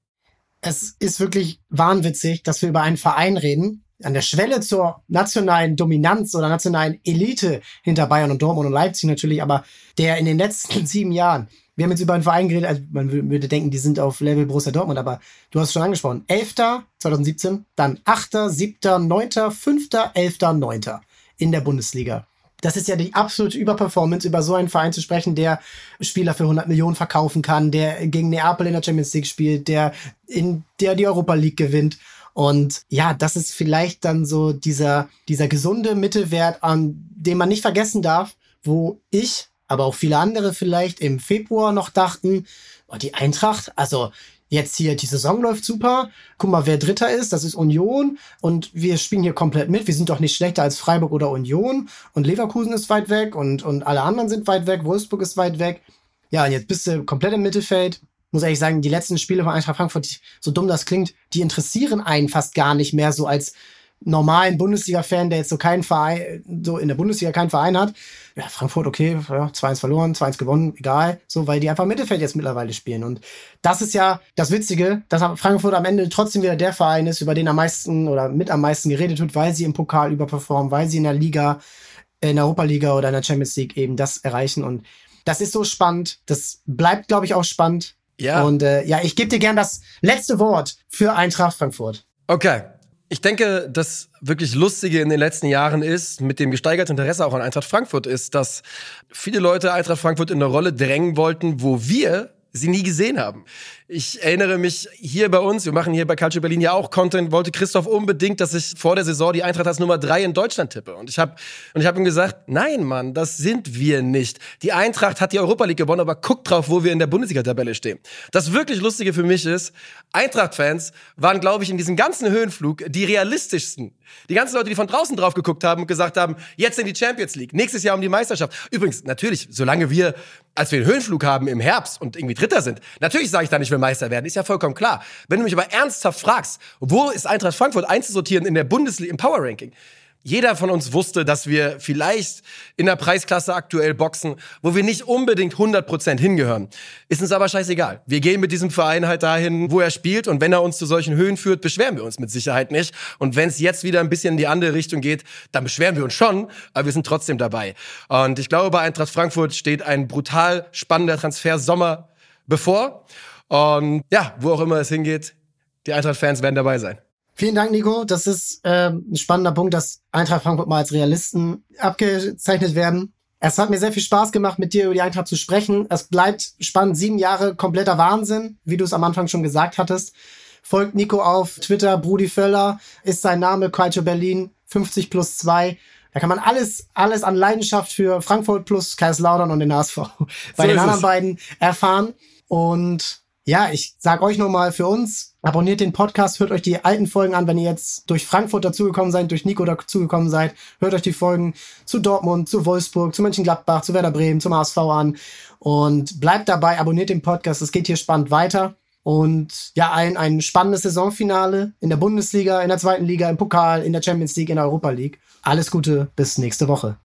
Es ist wirklich wahnwitzig, dass wir über einen Verein reden, an der Schwelle zur nationalen Dominanz oder nationalen Elite hinter Bayern und Dortmund und Leipzig natürlich, aber der in den letzten sieben Jahren, wir haben jetzt über einen Verein geredet, also man würde denken, die sind auf Level Borussia Dortmund, aber du hast es schon angesprochen, elfter zwanzig siebzehn, dann achter, siebter, neunter, fünfter, elfter, neunter in der Bundesliga. Das ist ja die absolute Überperformance, über so einen Verein zu sprechen, der Spieler für hundert Millionen verkaufen kann, der gegen Neapel in der Champions League spielt, der in der die Europa League gewinnt. Und ja, das ist vielleicht dann so dieser, dieser gesunde Mittelwert, an dem man nicht vergessen darf, wo ich, aber auch viele andere vielleicht im Februar noch dachten, oh, die Eintracht, also jetzt hier, die Saison läuft super. Guck mal, wer Dritter ist, das ist Union. Und wir spielen hier komplett mit. Wir sind doch nicht schlechter als Freiburg oder Union. Und Leverkusen ist weit weg und, und alle anderen sind weit weg. Wolfsburg ist weit weg. Ja, und jetzt bist du komplett im Mittelfeld. Muss ehrlich sagen, die letzten Spiele von Eintracht Frankfurt, so dumm das klingt, die interessieren einen fast gar nicht mehr so als normalen Bundesliga-Fan, der jetzt so keinen Verein, so in der Bundesliga keinen Verein hat. Ja, Frankfurt, okay, ja, zwei eins verloren, zwei eins gewonnen, egal. So, weil die einfach im Mittelfeld jetzt mittlerweile spielen. Und das ist ja das Witzige, dass Frankfurt am Ende trotzdem wieder der Verein ist, über den am meisten oder mit am meisten geredet wird, weil sie im Pokal überperformen, weil sie in der Liga, in der Europa-Liga oder in der Champions League eben das erreichen. Und das ist so spannend. Das bleibt, glaube ich, auch spannend. Ja. Und äh, ja, ich gebe dir gern das letzte Wort für Eintracht Frankfurt. Okay. Ich denke, das wirklich Lustige in den letzten Jahren ist, mit dem gesteigerten Interesse auch an Eintracht Frankfurt, ist, dass viele Leute Eintracht Frankfurt in eine Rolle drängen wollten, wo wir sie nie gesehen haben. Ich erinnere mich hier bei uns, wir machen hier bei Calcio Berlin ja auch Content, wollte Christoph unbedingt, dass ich vor der Saison die Eintracht als Nummer drei in Deutschland tippe. Und ich habe und ich habe ihm gesagt, nein, Mann, das sind wir nicht. Die Eintracht hat die Europa League gewonnen, aber guck drauf, wo wir in der Bundesliga-Tabelle stehen. Das wirklich Lustige für mich ist, Eintracht-Fans waren, glaube ich, in diesem ganzen Höhenflug die realistischsten. Die ganzen Leute, die von draußen drauf geguckt haben und gesagt haben, jetzt in die Champions League, nächstes Jahr um die Meisterschaft. Übrigens, natürlich, solange wir, als wir den Höhenflug haben im Herbst und irgendwie Dritter sind, natürlich sage ich da nicht, wir Meister werden, ist ja vollkommen klar. Wenn du mich aber ernsthaft fragst, wo ist Eintracht Frankfurt einzusortieren in der Bundesliga, im Power Ranking? Jeder von uns wusste, dass wir vielleicht in der Preisklasse aktuell boxen, wo wir nicht unbedingt hundert Prozent hingehören. Ist uns aber scheißegal. Wir gehen mit diesem Verein halt dahin, wo er spielt. Und wenn er uns zu solchen Höhen führt, beschweren wir uns mit Sicherheit nicht. Und wenn es jetzt wieder ein bisschen in die andere Richtung geht, dann beschweren wir uns schon. Aber wir sind trotzdem dabei. Und ich glaube, bei Eintracht Frankfurt steht ein brutal spannender Transfersommer bevor. Und ja, wo auch immer es hingeht, die Eintracht-Fans werden dabei sein. Vielen Dank, Nico. Das ist ähm, ein spannender Punkt, dass Eintracht Frankfurt mal als Realisten abgezeichnet werden. Es hat mir sehr viel Spaß gemacht, mit dir über die Eintracht zu sprechen. Es bleibt spannend. Sieben Jahre kompletter Wahnsinn, wie du es am Anfang schon gesagt hattest. Folgt Nico auf Twitter, Brudi Völler ist sein Name, Calcio Berlin, fünfzig plus zwei. Da kann man alles, alles an Leidenschaft für Frankfurt plus Kaiserslautern und den H S V bei so den anderen es. beiden erfahren. Und ja, ich sag euch nochmal für uns, abonniert den Podcast, hört euch die alten Folgen an, wenn ihr jetzt durch Frankfurt dazugekommen seid, durch Nico dazugekommen seid, hört euch die Folgen zu Dortmund, zu Wolfsburg, zu Mönchengladbach, zu Werder Bremen, zum H S V an und bleibt dabei, abonniert den Podcast, es geht hier spannend weiter und ja, allen ein spannendes Saisonfinale in der Bundesliga, in der zweiten Liga, im Pokal, in der Champions League, in der Europa League. Alles Gute, bis nächste Woche.